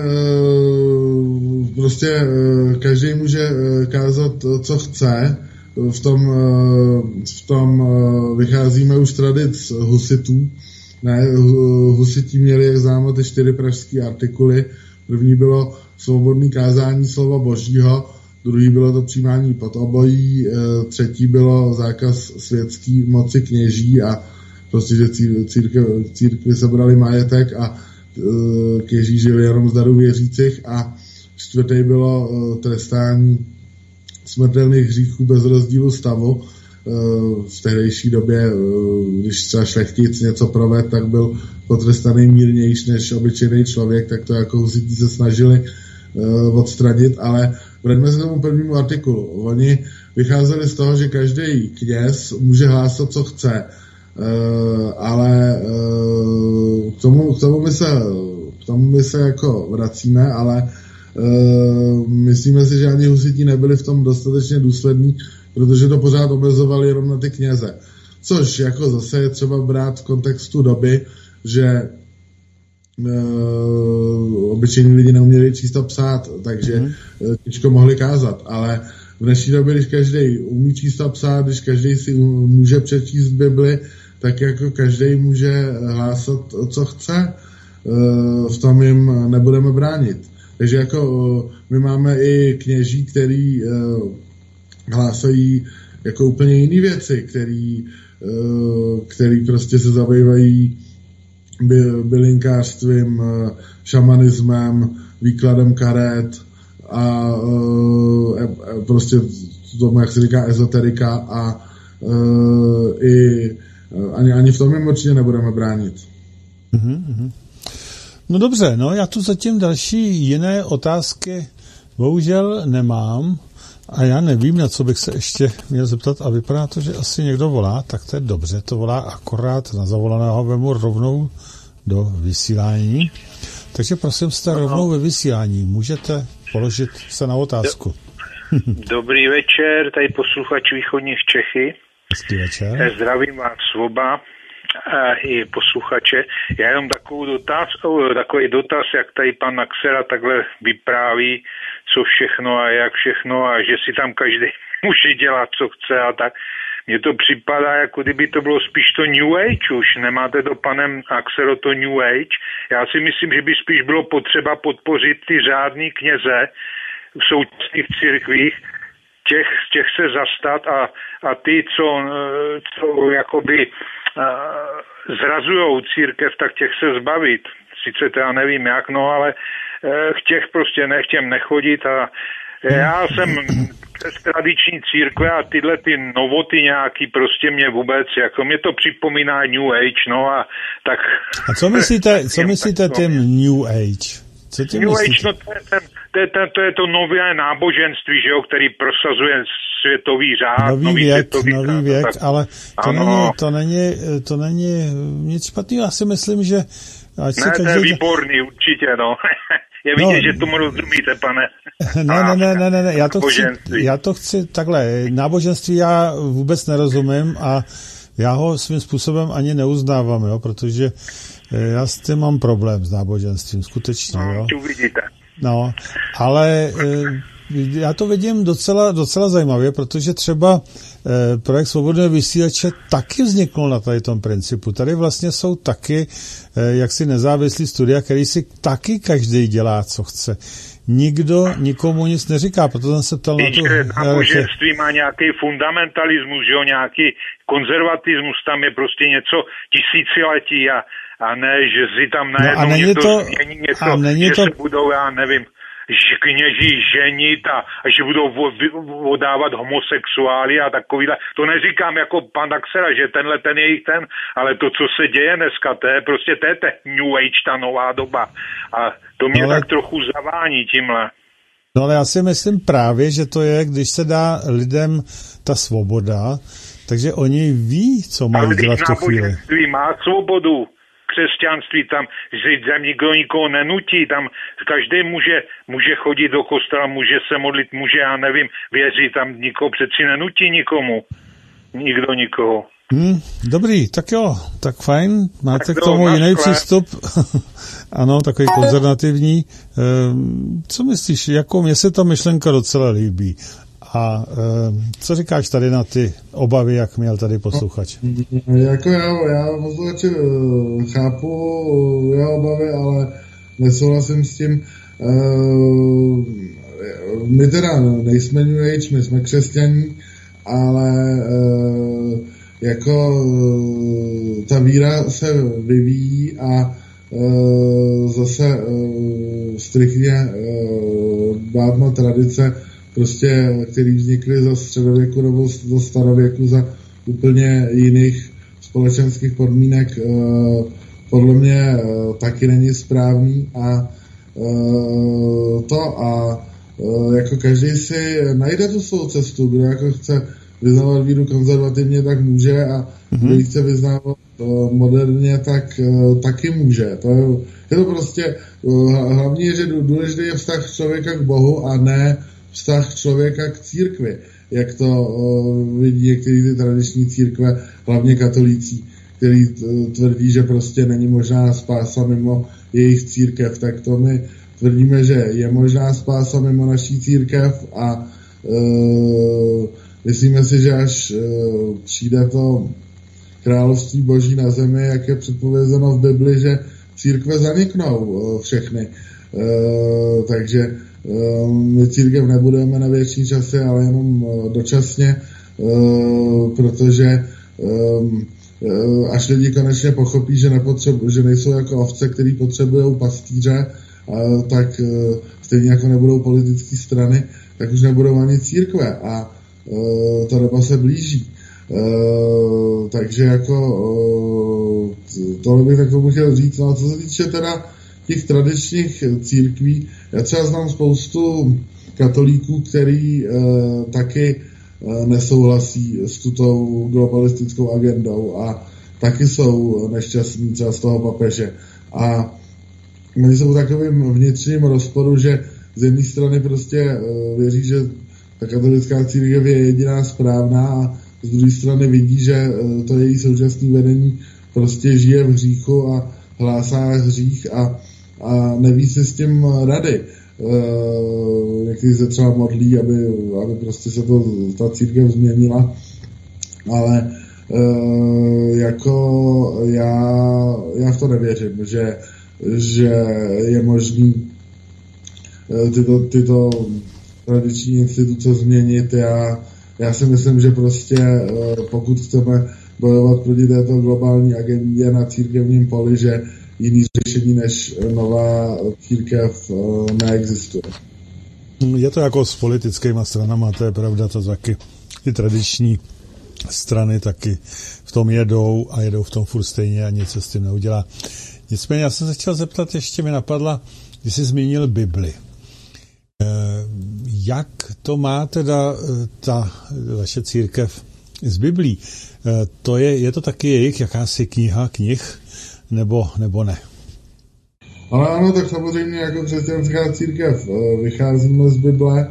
prostě každý může kázat, co chce. V tom vycházíme už tradic husitů. Ne, husití měli, jak známo, ty 4 pražské artikuly. První bylo svobodné kázání slova Božího, druhý bylo to přijímání pod obojí, třetí bylo zákaz světský moci kněží a prostě, že církvi sebrali majetek a kněží žili jenom z darů věřících a čtvrtý bylo trestání smrtelných hříchů bez rozdílu stavu. V tehdejší době, když třeba šlechtic něco proved, tak byl potrestaný mírnější než obyčejný člověk, tak to jako husití se snažili odstranit, ale vraťme se tomu prvnímu artikulu. Oni vycházeli z toho, že každý kněz může hlásat, co chce, ale k tomu my se jako vracíme, ale myslíme si, že ani husití nebyli v tom dostatečně důslední, protože to pořád omezovali jenom na ty kněze. Což jako zase je třeba brát v kontextu doby, že obyčejní lidi neuměli číst a psát, takže těžko mohli kázat, ale v dnešní době, když každý umí číst a psát, když každý si může přečíst Bibli, tak jako každý může hlásat, co chce, v tom jim nebudeme bránit. Takže jako my máme i kněží, který hlásají jako úplně jiné věci, který prostě se zabývají bylinkářstvím, šamanismem, výkladem karet a prostě tomu, jak se říká, ezoterika a ani v tom jim určitě nebudeme bránit. No dobře, no já tu zatím další jiné otázky bohužel nemám a já nevím, na co bych se ještě měl zeptat a vypadá to, že asi někdo volá, tak to je dobře, to volá akorát na zavolaného vemu rovnou do vysílání. Takže prosím, jste rovnou ve vysílání, můžete položit se na otázku. Dobrý večer, tady posluchač Východních Čechy. Hezký večer. Zdravím vás svoba i posluchače. Já jenom takový dotaz, jak tady pan Naxera takhle vypráví, co všechno a jak všechno a že si tam každý může dělat, co chce a tak. Mně to připadá, jako kdyby to bylo spíš to New Age už. Nemáte to, panem Naxero, to New Age? Já si myslím, že by spíš bylo potřeba podpořit ty řádný kněze v současných církvích, těch se zastat a ty, co jakoby zrazujou církev, tak těch se zbavit. Sice teda nevím jak, no ale těch prostě nechtěm nechodit a já jsem přes tradiční církve a tyhle ty novoty nějaký prostě mě vůbec, jako mě to připomíná New Age, no a tak... A co myslíte tím New Age? Co tím New myslíte? Age, no to je to nové náboženství, že jo, který prosazuje světový řád. Nový věk, tak, ale to není nic špatného. Já si myslím, že... to je výborný, určitě, no. Je vidět, že tomu rozumíte, pane. Ne, já to chci takhle. Náboženství já vůbec nerozumím a já ho svým způsobem ani neuznávám, jo, protože já s tím mám problém s náboženstvím, skutečně, jo. To vidíte. No, ale já to vidím docela zajímavě, protože třeba projekt Svobodného vysílače taky vzniknul na tady tom principu. Tady vlastně jsou taky jaksi nezávislí studia, který si taky každý dělá, co chce. Nikdo nikomu nic neříká, proto jsem se ptal na to. Náboženství má nějaký fundamentalismus, že jo, nějaký konzervatismus, tam je prostě něco tisíciletí a ne, že si tam najednou něco změní, že se budou, já nevím, kněží ženit a že budou vodávat homosexuály a takovýhle. To neříkám jako pan Naxera, že ten je jich ten, ale to, co se děje dneska, to je prostě New Age, ta nová doba. A to mě tak trochu zavání tímhle. No ale já si myslím právě, že to je, když se dá lidem ta svoboda, takže oni ví, co mají dělat v tu chvíli. Náboženství má svobodu. Křesťanství tam nikdo nikoho nenutí, tam každý může chodit do kostela, může se modlit, může, já nevím, věřit, tam nikoho přeci nenutí nikomu. Nikdo nikoho. Dobrý, tak jo, tak fajn, máte tak k tomu jiný přístup, ano, takový konzervativní. Co myslíš, mně se ta myšlenka docela líbí. A co říkáš tady na ty obavy, jak měl tady posluchač? Jako já posluchači chápu jeho obavy, ale nesouhlasím s tím. my teda nejsme New Age, my jsme křesťaní, ale jako ta víra se vyvíjí a zase striktně dbát tradice, prostě, které vznikly za středověku nebo za starověku za úplně jiných společenských podmínek, podle mě taky není správný a jako každý si najde tu svou cestu, kdo jako chce vyznávat víru konzervativně, tak může a kdo chce vyznávat moderně, tak taky může. Je to prostě hlavní je, že důležitý je vztah člověka k Bohu a ne vztah člověka k církvi, jak to vidí některé ty tradiční církve, hlavně katolící, který tvrdí, že prostě není možná spása mimo jejich církev, tak to my tvrdíme, že je možná spása mimo naší církev a myslíme si, že až přijde to království boží na zemi, jak je předpovězeno v Bibli, že církve zaniknou všechny. Takže my církev nebudeme na věčný časy, ale jenom dočasně, protože až lidi konečně pochopí, že nejsou jako ovce, který potřebují pastýře, tak stejně jako nebudou politické strany, tak už nebudou ani církve a ta doba se blíží. Takže jako tohle bych tak tomu chtěl říct. No a co se týče teda těch tradičních církví, já třeba znám spoustu katolíků, který taky nesouhlasí s tuto globalistickou agendou a taky jsou nešťastní třeba z toho papeže. A oni jsou v takovém vnitřním rozporu, že z jedné strany prostě věří, že ta katolická církev je jediná správná a z druhé strany vidí, že to její současné vedení prostě žije v hříchu a hlásá hřích a neví si s tím rady. Někteří se třeba modlí, aby prostě se ta církev změnila, ale jako já v to nevěřím, že je možný tyto tradiční instituce změnit. Já si myslím, že prostě pokud chceme bojovat proti této globální agendě na církevním poli, že jiný řešení než nová církev neexistuje. Je to jako s politickýma stranama, to je pravda, to taky ty tradiční strany taky v tom jedou a jedou v tom furt stejně a nic se s tím neudělá. Nicméně já jsem se chtěl zeptat, ještě mi napadla, když jsi zmínil Bibli. Jak to má teda ta vaše církev z Biblí? Je to taky jejich jakási knih, nebo ne? Ale ano, tak samozřejmě jako křesťanská církev vycházíme z Bible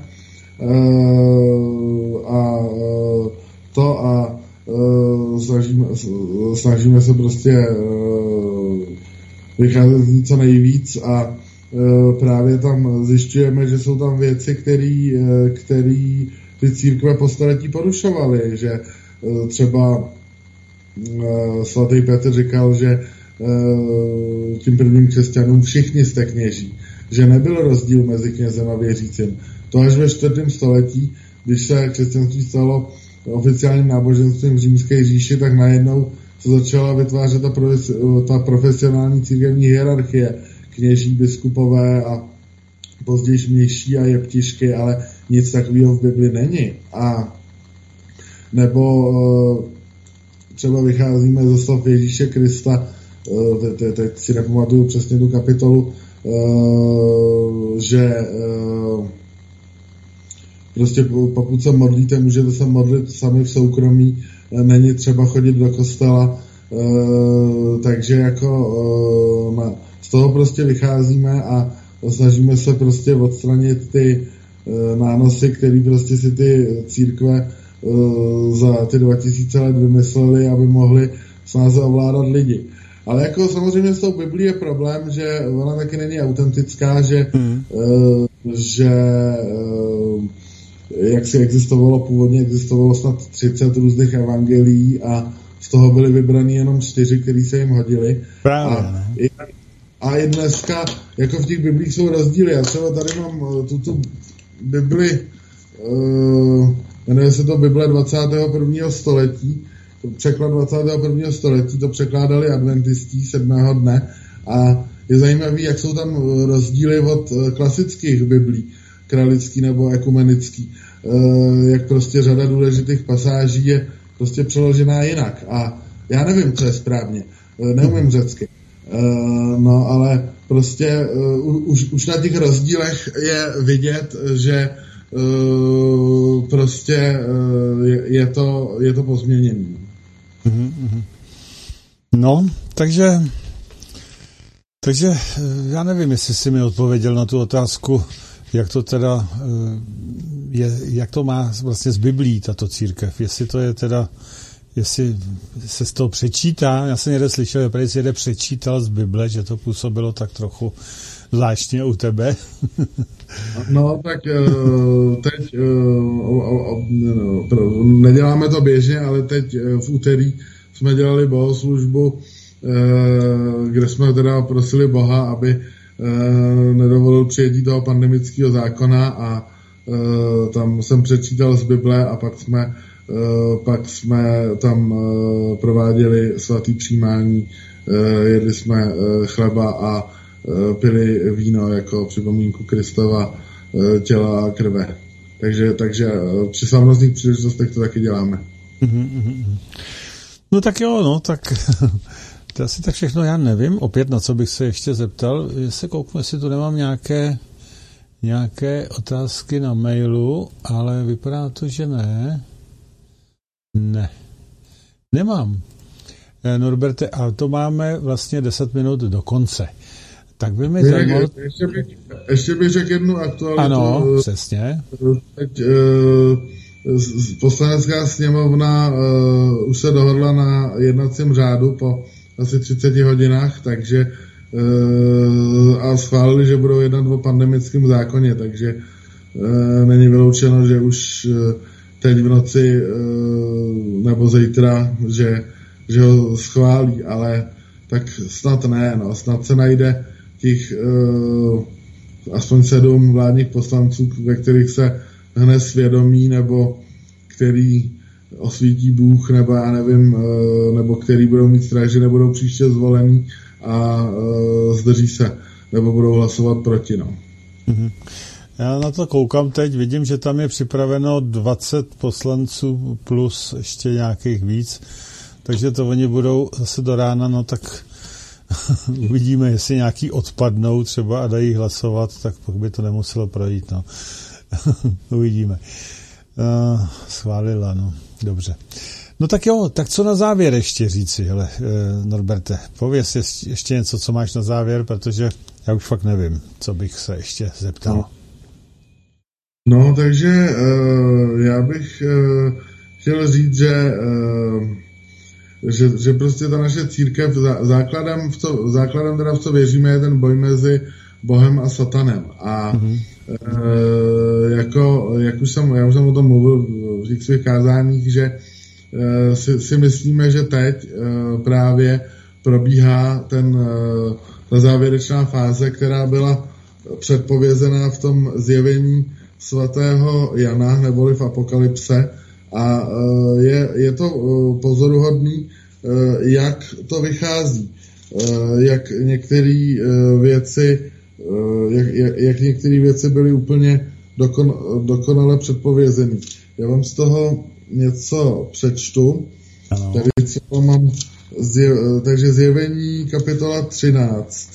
snažíme se prostě vycházet z ní co nejvíc a právě tam zjišťujeme, že jsou tam věci, které ty církve po staletí porušovaly, že třeba svatý Petr říkal, že tím prvním křesťanům všichni jste kněží, že nebyl rozdíl mezi knězem a věřícím. To až ve 4. století, když se křesťanství stalo oficiálním náboženstvím v římské říši, tak najednou se začala vytvářet ta profesionální církevní hierarchie, kněží, biskupové a později mější a jeptišky, ale nic takového v Bibli není. A nebo třeba vycházíme ze slov Ježíše Krista, teď si nepamatuju přesně tu kapitolu, že prostě pokud se modlíte, můžete se modlit sami v soukromí, není třeba chodit do kostela, takže jako z toho prostě vycházíme a snažíme se prostě odstranit ty nánosy, které prostě si ty církve za ty 2000 let vymysleli, aby mohli snáze ovládat lidi. Ale jako samozřejmě s tou Biblí je problém, že ona taky není autentická, že jak si původně existovalo snad 30 různých evangelií a z toho byly vybraný jenom 4, které se jim hodily. Právě. A i dneska, jako v těch biblích jsou rozdíly. Já třeba tady mám tuto Bibli, jmenuje se to Bible 21. století, překlad 21. století, to překládali adventistí 7. dne a je zajímavý, jak jsou tam rozdíly od klasických biblí, kralický nebo ekumenický, jak prostě řada důležitých pasáží je prostě přeložená jinak a já nevím, co je správně, neumím řecky, no ale prostě už na těch rozdílech je vidět, že prostě je to pozměněný. No, takže já nevím, jestli jsi mi odpověděl na tu otázku, jak to teda jak to má vlastně z Biblí tato církev, jestli to je teda, jestli se z toho přečítá, já jsem někde slyšel, že prý si jede přečítal z Bible, že to působilo tak trochu zvláštně u tebe. No, tak teď neděláme to běžně, ale teď v úterý jsme dělali bohoslužbu, kde jsme teda prosili Boha, aby nedovolil přijetí toho pandemického zákona a tam jsem přečítal z Bible a pak jsme tam prováděli svatý přijímání, jedli jsme chleba a pili víno jako připomínku Kristova těla a krve. Takže při slavnostních příležitostech to taky děláme. No tak jo, no, tak to asi tak všechno já nevím. Opět, na co bych se ještě zeptal, jestli kouknu, jestli tu nemám nějaké otázky na mailu, ale vypadá to, že ne. Ne. Nemám. Norberte, a to máme vlastně 10 minut do konce. Tak by mi zajímalo... Ještě bych řekl jednu aktualitu. Ano, přesně. Teď poslanecká sněmovna už se dohodla na jednacím řádu po asi 30 hodinách, takže a schválili, že budou jednat o pandemickém zákoně, takže není vyloučeno, že už teď v noci nebo zítra, že ho schválí, ale tak snad ne, no, snad se najde těch aspoň 7 vládních poslanců, ve kterých se hne svědomí, nebo který osvítí Bůh, nebo já nevím, nebo který budou mít strach, že nebudou příště zvolení a zdrží se, nebo budou hlasovat proti, no. Já na to koukám teď, vidím, že tam je připraveno 20 poslanců plus ještě nějakých víc, takže to oni budou zase do rána, no tak uvidíme, jestli nějaký odpadnou třeba a dají hlasovat, tak pak by to nemuselo projít, no. Uvidíme. Schválila, no. Dobře. No tak jo, tak co na závěr ještě říci, hele, Norberte, pověz ještě něco, co máš na závěr, protože já už fakt nevím, co bych se ještě zeptal. No, takže já bych chtěl říct, že prostě ta naše církev základem teda v co věříme je ten boj mezi Bohem a Satanem. A jak už jsem o tom mluvil v těch svých kázáních, že si myslíme, že teď právě probíhá ta závěrečná fáze, která byla předpovězená v tom zjevení svatého Jana, neboli v Apokalypse. A je to pozoruhodný, jak to vychází, jak některé věci byly úplně dokonale předpovězené. Já vám z toho něco přečtu. Ano. Tady co mám takže zjevení kapitola 13.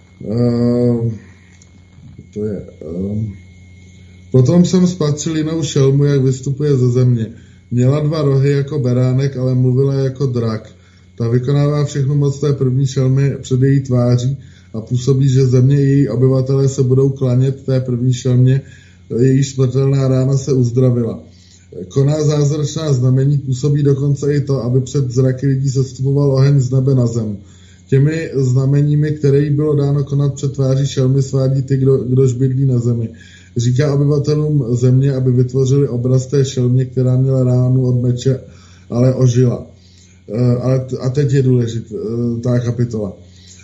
To je... Potom jsem spatřil jinou šelmu, jak vystupuje ze země. Měla 2 rohy jako beránek, ale mluvila jako drak. Ta vykonává všechnu moc té první šelmy před její tváří a působí, že země i její obyvatelé se budou klanět té první šelmě, její smrtelná rána se uzdravila. Koná zázračná znamení, působí dokonce i to, aby před zraky lidí sestupoval oheň z nebe na zem. Těmi znameními, které jí bylo dáno konat před tváří šelmy, svádí ty, kdož bydlí na zemi. Říká obyvatelům země, aby vytvořili obraz té šelmě, která měla ránu od meče, ale ožila. A teď je důležitá kapitola.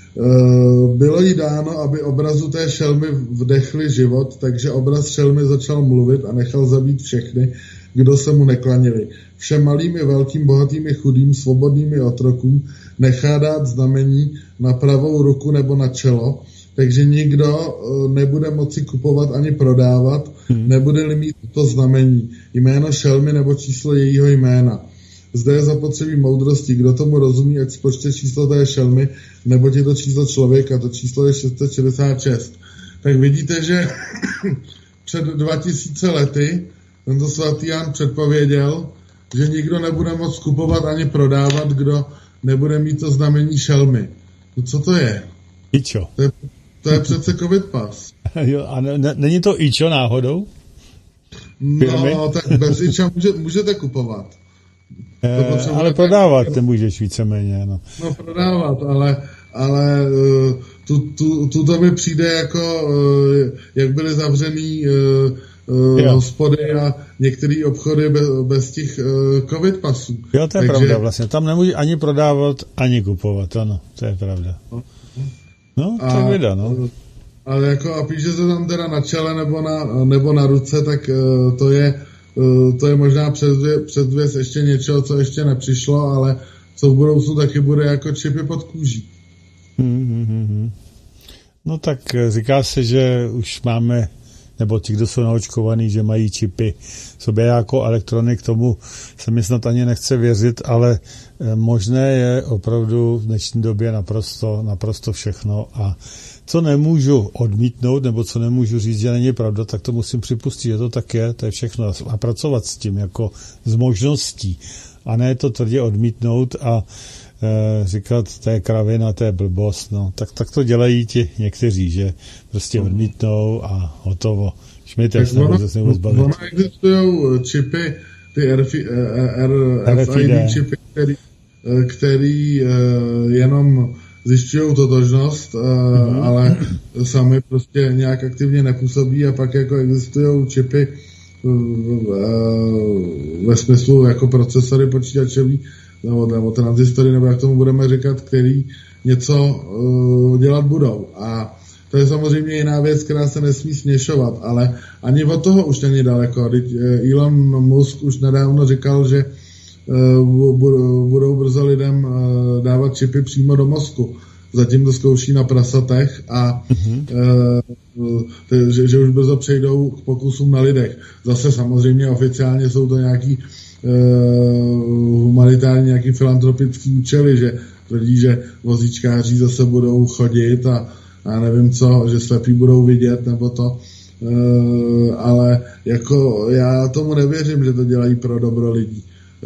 Bylo jí dáno, aby obrazu té šelmy vdechli život, takže obraz šelmy začal mluvit a nechal zabít všechny, kdo se mu neklanili. Všem malým i velkým, bohatým i chudým, svobodným i otrokům nechá dát znamení na pravou ruku nebo na čelo, takže nikdo nebude moci kupovat ani prodávat, nebude-li mít to znamení, jméno šelmy nebo číslo jejího jména. Zde je zapotřebí moudrosti, kdo tomu rozumí, ať spočte číslo té šelmy, nebo je to číslo člověka, to číslo je 666. Tak vidíte, že před 2000 lety tento svatý Jan předpověděl, že nikdo nebude moct kupovat ani prodávat, kdo nebude mít to znamení šelmy. No co to je? Ičo. To je přece covid pas. Jo, a není to Ičo náhodou? No, tak bez Iča můžete kupovat. Ale prodávat nemůžeš víceméně. No prodávat, ale tuto mi přijde jako, jak byly zavřený hospody a některé obchody bez těch covid pasů. Jo, to je pravda vlastně. Tam nemůže ani prodávat, ani kupovat, ano, to je pravda. No, to je věda, no. Ale jako a píše se tam teda na čele nebo na ruce, tak to je možná předvěst ještě něčeho, co ještě nepřišlo, ale co v budoucnu taky bude jako čipy pod kůží. No tak říká se, že už máme, nebo ti, kdo jsou naočkovaní, že mají čipy sobě jako elektronik, tomu se mi snad ani nechce věřit, ale možné je opravdu v dnešní době naprosto všechno a co nemůžu odmítnout, nebo co nemůžu říct, že není pravda, tak to musím připustit, že to tak je, to je všechno a pracovat s tím jako s možností a ne to tvrdě odmítnout a říkat, to je kravina, to je blbost, no, tak to dělají ti někteří, že prostě odmítnou a hotovo. Šmitě se nebo zbavit. Ono existují čipy, ty RFID čipy, který jenom zjišťují totožnost, ale sami prostě nějak aktivně nepůsobí a pak jako existují čipy ve smyslu jako procesory počítačový nebo transistory, nebo jak tomu budeme říkat, který něco dělat budou. A to je samozřejmě jiná věc, která se nesmí směšovat, ale ani od toho už není daleko. Elon Musk už nedávno říkal, že budou brzo lidem dávat čipy přímo do mozku. Zatím to zkouší na prasatech a že už brzo přejdou k pokusům na lidech. Zase samozřejmě oficiálně jsou to nějaký humanitární, nějaký filantropický účely, že tvrdí, že vozíčkáři zase budou chodit a nevím co, že slepí budou vidět nebo to, ale jako já tomu nevěřím, že to dělají pro dobro lidí.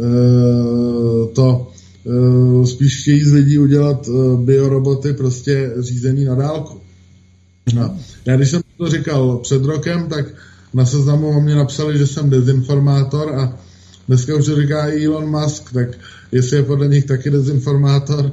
Spíš chtějí z lidí udělat bioroboty prostě řízený na dálku. No. Já když jsem to říkal před rokem, tak na Seznamu o mě napsali, že jsem dezinformátor a dneska už to říká i Elon Musk, tak jestli je podle nich taky dezinformátor.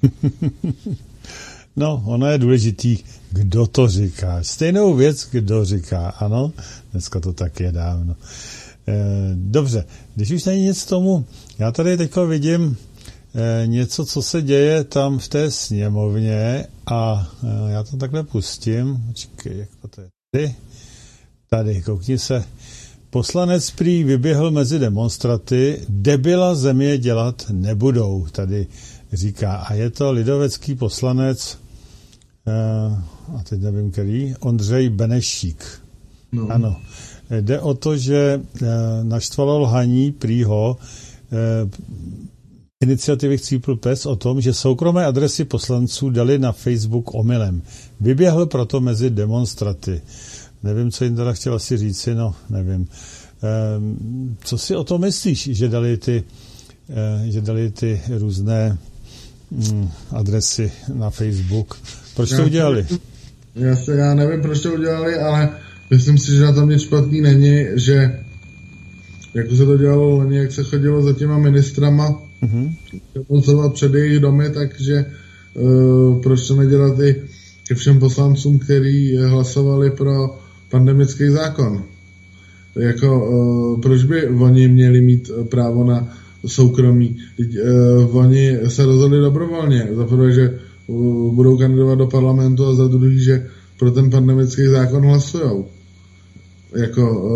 No, ono je důležitý, kdo to říká. Stejnou věc, kdo říká, ano, dneska to tak je dávno. Dobře, když už není nic tomu, já tady teďko vidím něco, co se děje tam v té sněmovně a já to takhle pustím. Počkej, jak to je? Tady, koukni se. Poslanec prý vyběhl mezi demonstraty, debila země dělat nebudou, tady říká. A je to lidovecký poslanec, a teď nevím který, Ondřej Benešík. No. Ano. Jde o to, že naštvalo lhaní prýho iniciativy Chcípl pes o tom, že soukromé adresy poslanců dali na Facebook omylem. Vyběhl proto mezi demonstraty. Nevím, co jim teda chtěl asi říci, no nevím. Co si o tom myslíš, že dali ty různé adresy na Facebook? Proč to udělali? Já nevím, proč to udělali, ale myslím si, že na tom nic špatný není, že jako se to dělalo loni, jak se chodilo za těma ministrama demonstrovat před jejich domy, takže proč to nedělat i ke všem poslancům, kteří hlasovali pro pandemický zákon. Jako, proč by oni měli mít právo na soukromí? Oni se rozhodli dobrovolně. Zaprvé, že budou kandidovat do parlamentu a za druhý, že pro ten pandemický zákon hlasujou. Jako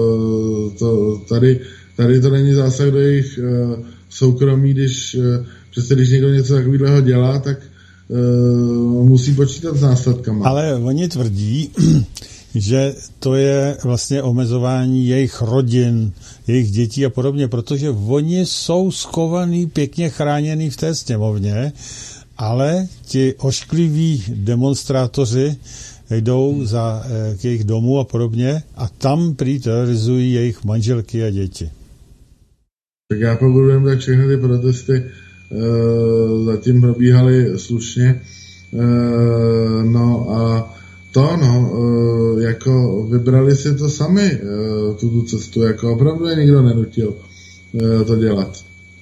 tady to není zásah do jejich soukromí, když někdo něco takového dělá, tak musí počítat s následkama. Ale oni tvrdí, že to je vlastně omezování jejich rodin, jejich dětí a podobně, protože oni jsou schovaní, pěkně chránění v té sněmovně, ale ti oškliví demonstrátoři jdou k jejich domu a podobně a tam prý terorizují jejich manželky a děti. Tak já pokud vím, tak všechny ty protesty zatím probíhaly slušně. No a jako vybrali si to sami, tu cestu, jako opravdu je nikdo nenutil to dělat.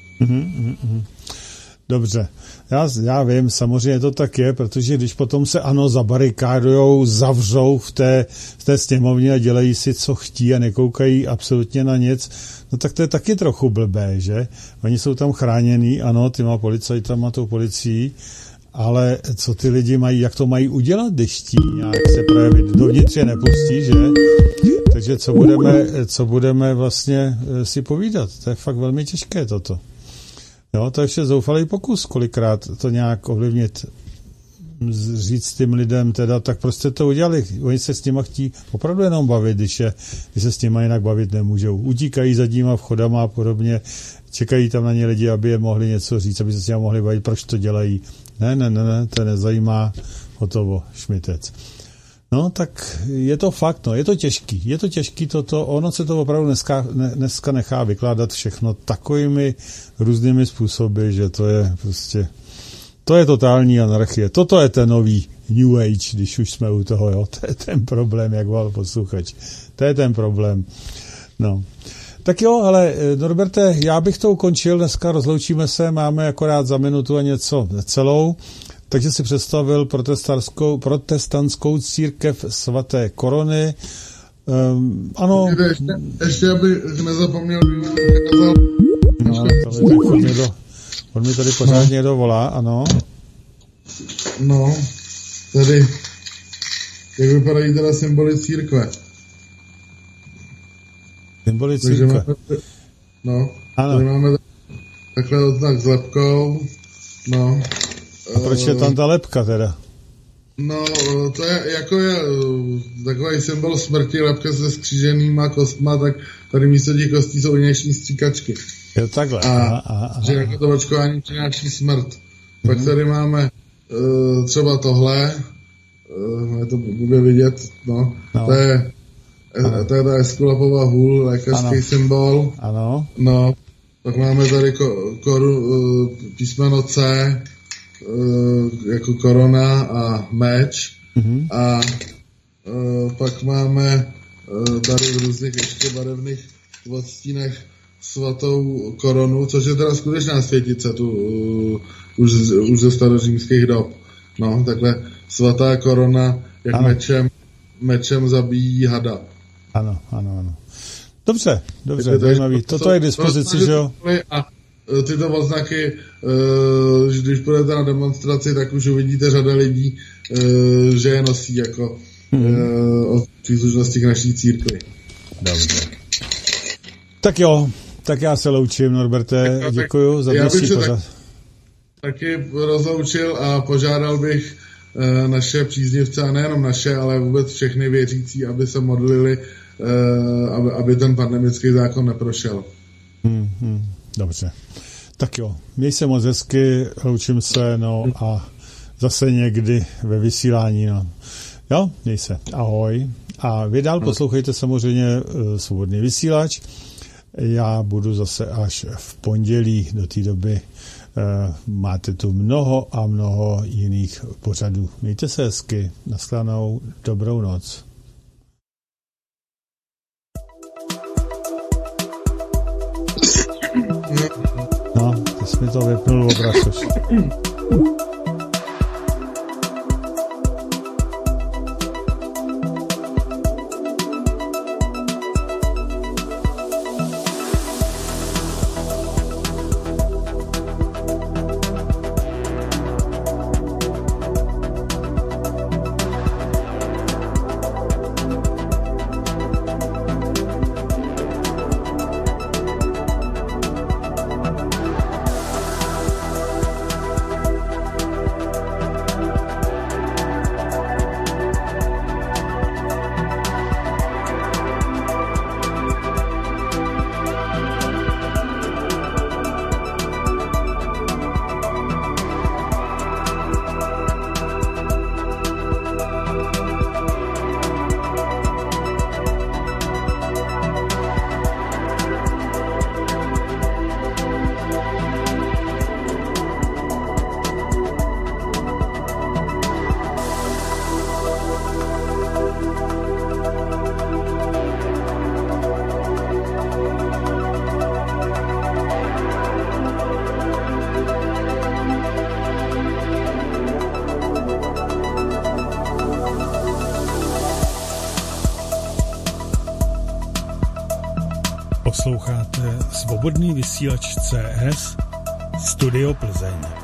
Dobře. Já vím, samozřejmě to tak je, protože když potom se zabarikádujou, zavřou v té sněmovně a dělají si, co chtí a nekoukají absolutně na nic, no tak to je taky trochu blbé, že? Oni jsou tam chránění, ano, těma policajtama, tou policií, ale co ty lidi mají, jak to mají udělat, když tí nějak se projevit? Dovnitř je nepustí, že? Takže co budeme vlastně si povídat? To je fakt velmi těžké toto. Jo, to je ještě zoufalý pokus, kolikrát to nějak ovlivnit, říct tím lidem teda, tak prostě to udělali. Oni se s nima chtí opravdu jenom bavit, když se s nima jinak bavit nemůžou. Utíkají zadníma vchodama a podobně, čekají tam na ně lidi, aby je mohli něco říct, aby se s nima mohli bavit, proč to dělají. Ne, to nezajímá, hotovo, šmitec. No, tak je to fakt, no, je to těžký toto, ono se to opravdu dneska nechá vykládat všechno takovými různými způsoby, že to je prostě, to je totální anarchie. Toto je ten nový New Age, když už jsme u toho, jo, to je ten problém, jak volal posluchač. To je ten problém, no. Tak jo, ale Norberte, já bych to ukončil, dneska rozloučíme se, máme akorát za minutu a něco celou. Takže si představil protestantskou církev svaté Korony. Ano. Ještě abych nezapomněl. No, on mi tady pořád někdo volá, ano. No, tady, jak vypadají teda symboly církve. Symboly církve. No, ano. Tady máme takhle odznak s lepkou, no. A proč je tam ta lepka teda? No, to je takový symbol smrti, lepka se skříženýma kostma, tak tady místo těch kostí jsou injekční stříkačky. Jo, takhle. Že jako to očkování přináší smrt. Pak tady máme třeba tohle, je to bude vidět, no. To je ta Eskulapova hůl, lékařský symbol. Ano. No, pak máme tady písmeno C, jako korona a meč. A pak máme tady v různých ještě barevných odstínech svatou korunu, což je teda skutečná světice už ze starořímských dob. No, takhle svatá korona, jak mečem zabíjí hada. Ano. Dobře, zajímavý. Toto je k dispozici, že jo? A tyto oznaky, když půjdete na demonstraci, tak už uvidíte řada lidí, že je nosí jako o příslušnosti k naší církvi. Dobře. Tak jo, tak já se loučím, Norberte, děkuju za dnešní pořad. Taky rozloučil a požádal bych naše příznivce, a nejenom naše, ale vůbec všechny věřící, aby se modlili, aby ten pandemický zákon neprošel. Dobře. Tak jo, měj se moc hezky, loučím se, no a zase někdy ve vysílání, no. Jo, měj se, ahoj. A vy dál poslouchejte samozřejmě Svobodný vysílač. Já budu zase až v pondělí, do té doby máte tu mnoho jiných pořadů. Mějte se hezky, nashledanou, dobrou noc. No, ty jsi mi to vypnul obraz už. Posloucháte Svobodný vysílač CS Studio Plzeň.